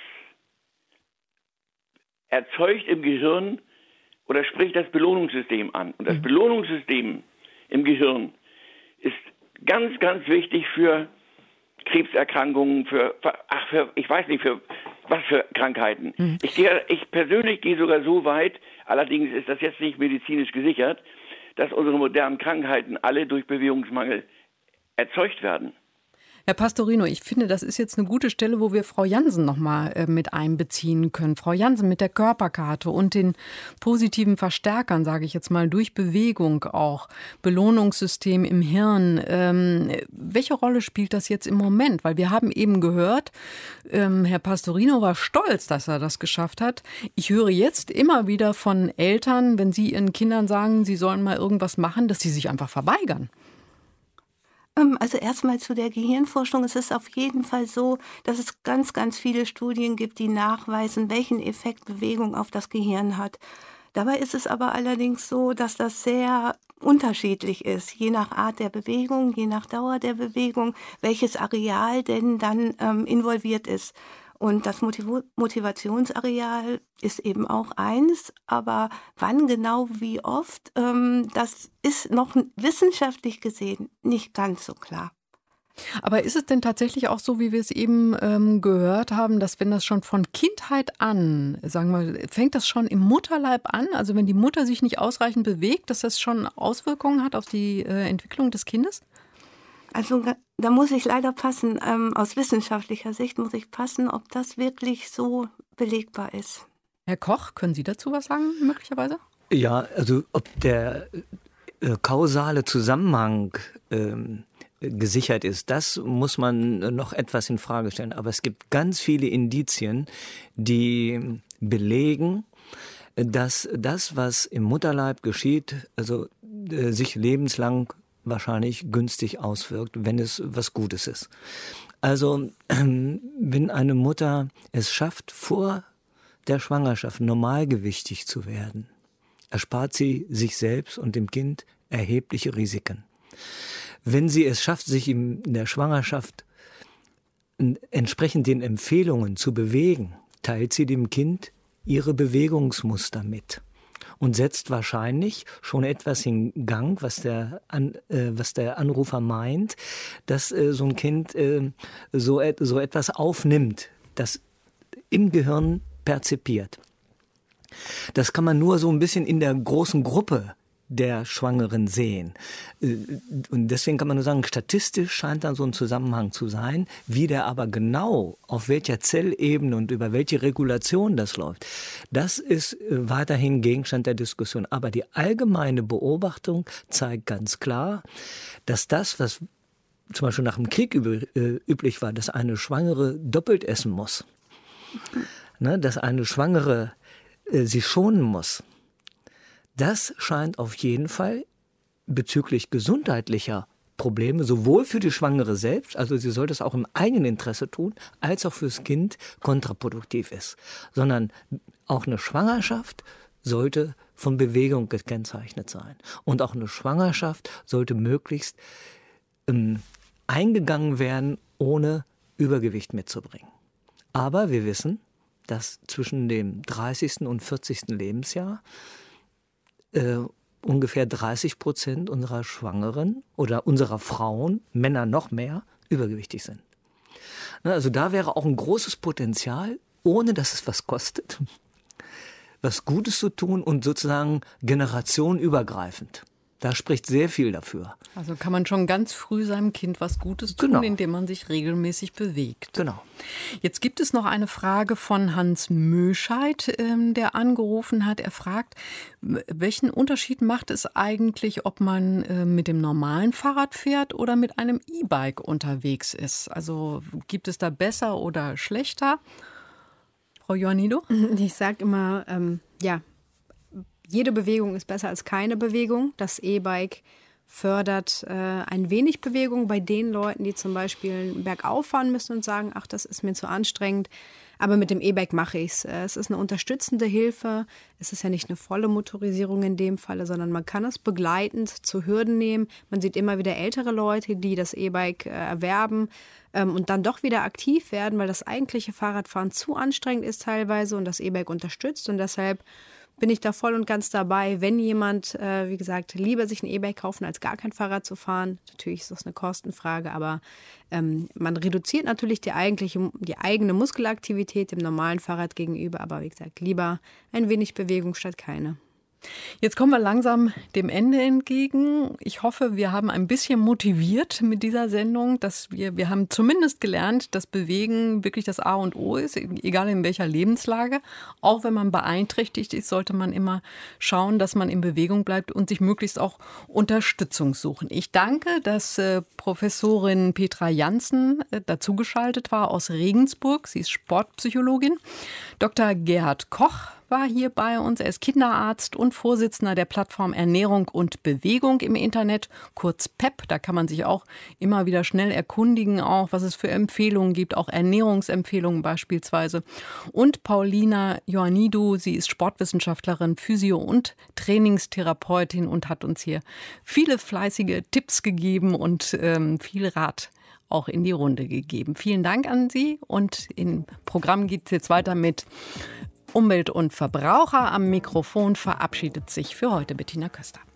erzeugt im Gehirn oder spricht das Belohnungssystem an. Und das mhm. Belohnungssystem im Gehirn ist ganz, ganz wichtig für Krebserkrankungen, für, ach, für ich weiß nicht, für was für Krankheiten. Mhm. Ich, gehe, ich persönlich gehe sogar so weit, allerdings ist das jetzt nicht medizinisch gesichert, dass unsere modernen Krankheiten alle durch Bewegungsmangel erzeugt werden. Herr Pastorino, ich finde, das ist jetzt eine gute Stelle, wo wir Frau Jansen noch mal äh, mit einbeziehen können. Frau Jansen mit der Körperkarte und den positiven Verstärkern, sage ich jetzt mal, durch Bewegung auch, Belohnungssystem im Hirn. Ähm, welche Rolle spielt das jetzt im Moment? Weil wir haben eben gehört, ähm, Herr Pastorino war stolz, dass er das geschafft hat. Ich höre jetzt immer wieder von Eltern, wenn sie ihren Kindern sagen, sie sollen mal irgendwas machen, dass sie sich einfach verweigern. Also erstmal zu der Gehirnforschung. Es ist auf jeden Fall so, dass es ganz, ganz viele Studien gibt, die nachweisen, welchen Effekt Bewegung auf das Gehirn hat. Dabei ist es aber allerdings so, dass das sehr unterschiedlich ist, je nach Art der Bewegung, je nach Dauer der Bewegung, welches Areal denn dann ähm, involviert ist. Und das Motiv- Motivationsareal ist eben auch eins, aber wann genau, wie oft, ähm, das ist noch wissenschaftlich gesehen nicht ganz so klar. Aber ist es denn tatsächlich auch so, wie wir es eben ähm, gehört haben, dass wenn das schon von Kindheit an, sagen wir, fängt das schon im Mutterleib an, also wenn die Mutter sich nicht ausreichend bewegt, dass das schon Auswirkungen hat auf die äh, Entwicklung des Kindes? Also da muss ich leider passen, ähm, aus wissenschaftlicher Sicht muss ich passen, ob das wirklich so belegbar ist. Herr Koch, können Sie dazu was sagen, möglicherweise? Ja, also ob der äh, kausale Zusammenhang ähm, gesichert ist, das muss man noch etwas in Frage stellen. Aber es gibt ganz viele Indizien, die belegen, dass das, was im Mutterleib geschieht, also äh, sich lebenslang wahrscheinlich günstig auswirkt, wenn es was Gutes ist. Also ähm, wenn eine Mutter es schafft, vor der Schwangerschaft normalgewichtig zu werden, erspart sie sich selbst und dem Kind erhebliche Risiken. Wenn sie es schafft, sich in der Schwangerschaft entsprechend den Empfehlungen zu bewegen, teilt sie dem Kind ihre Bewegungsmuster mit und setzt wahrscheinlich schon etwas in Gang, was der, An, äh, was der Anrufer meint, dass äh, so ein Kind äh, so, et, so etwas aufnimmt, das im Gehirn perzipiert. Das kann man nur so ein bisschen in der großen Gruppe der Schwangeren sehen. Und deswegen kann man nur sagen, statistisch scheint da so ein Zusammenhang zu sein. Wie der aber genau, auf welcher Zellebene und über welche Regulation das läuft, das ist weiterhin Gegenstand der Diskussion. Aber die allgemeine Beobachtung zeigt ganz klar, dass das, was zum Beispiel nach dem Krieg üblich war, dass eine Schwangere doppelt essen muss, ne, dass eine Schwangere äh, sie schonen muss, das scheint auf jeden Fall bezüglich gesundheitlicher Probleme, sowohl für die Schwangere selbst, also sie sollte es auch im eigenen Interesse tun, als auch fürs Kind kontraproduktiv ist. Sondern auch eine Schwangerschaft sollte von Bewegung gekennzeichnet sein. Und auch eine Schwangerschaft sollte möglichst ähm, eingegangen werden, ohne Übergewicht mitzubringen. Aber wir wissen, dass zwischen dem dreißigsten und vierzigsten Lebensjahr Äh, ungefähr dreißig Prozent unserer Schwangeren oder unserer Frauen, Männer noch mehr, übergewichtig sind. Also da wäre auch ein großes Potenzial, ohne dass es was kostet, was Gutes zu tun und sozusagen generationenübergreifend. Da spricht sehr viel dafür. Also kann man schon ganz früh seinem Kind was Gutes tun, genau, indem man sich regelmäßig bewegt. Genau. Jetzt gibt es noch eine Frage von Hans Möscheid, ähm, der angerufen hat. Er fragt, welchen Unterschied macht es eigentlich, ob man äh, mit dem normalen Fahrrad fährt oder mit einem E-Bike unterwegs ist? Also gibt es da besser oder schlechter? Frau Ioannidou? Ich sage immer, ähm, ja, jede Bewegung ist besser als keine Bewegung. Das E-Bike fördert äh, ein wenig Bewegung bei den Leuten, die zum Beispiel bergauf fahren müssen und sagen, ach, das ist mir zu anstrengend. Aber mit dem E-Bike mache ich es. Es ist eine unterstützende Hilfe. Es ist ja nicht eine volle Motorisierung in dem Falle, sondern man kann es begleitend zu Hürden nehmen. Man sieht immer wieder ältere Leute, die das E-Bike äh, erwerben ähm, und dann doch wieder aktiv werden, weil das eigentliche Fahrradfahren zu anstrengend ist teilweise und das E-Bike unterstützt. Und deshalb bin ich da voll und ganz dabei, wenn jemand, äh, wie gesagt, lieber sich ein E-Bike kaufen, als gar kein Fahrrad zu fahren. Natürlich ist das eine Kostenfrage, aber ähm, man reduziert natürlich die, eigentliche, die eigene Muskelaktivität dem normalen Fahrrad gegenüber, aber wie gesagt, lieber ein wenig Bewegung statt keine. Jetzt kommen wir langsam dem Ende entgegen. Ich hoffe, wir haben ein bisschen motiviert mit dieser Sendung, dass wir, wir haben zumindest gelernt, dass Bewegen wirklich das A und O ist, egal in welcher Lebenslage. Auch wenn man beeinträchtigt ist, sollte man immer schauen, dass man in Bewegung bleibt und sich möglichst auch Unterstützung suchen. Ich danke, dass äh, Professorin Petra Janssen äh, dazugeschaltet war aus Regensburg. Sie ist Sportpsychologin. Doktor Gerhard Koch war hier bei uns. Er ist Kinderarzt und Vorsitzender der Plattform Ernährung und Bewegung im Internet, kurz P E P. Da kann man sich auch immer wieder schnell erkundigen, auch was es für Empfehlungen gibt, auch Ernährungsempfehlungen beispielsweise. Und Paulina Ioannidou, sie ist Sportwissenschaftlerin, Physio- und Trainingstherapeutin und hat uns hier viele fleißige Tipps gegeben und ähm, viel Rat auch in die Runde gegeben. Vielen Dank an Sie und im Programm geht es jetzt weiter mit Umwelt und Verbraucher. Am Mikrofon verabschiedet sich für heute Bettina Köster.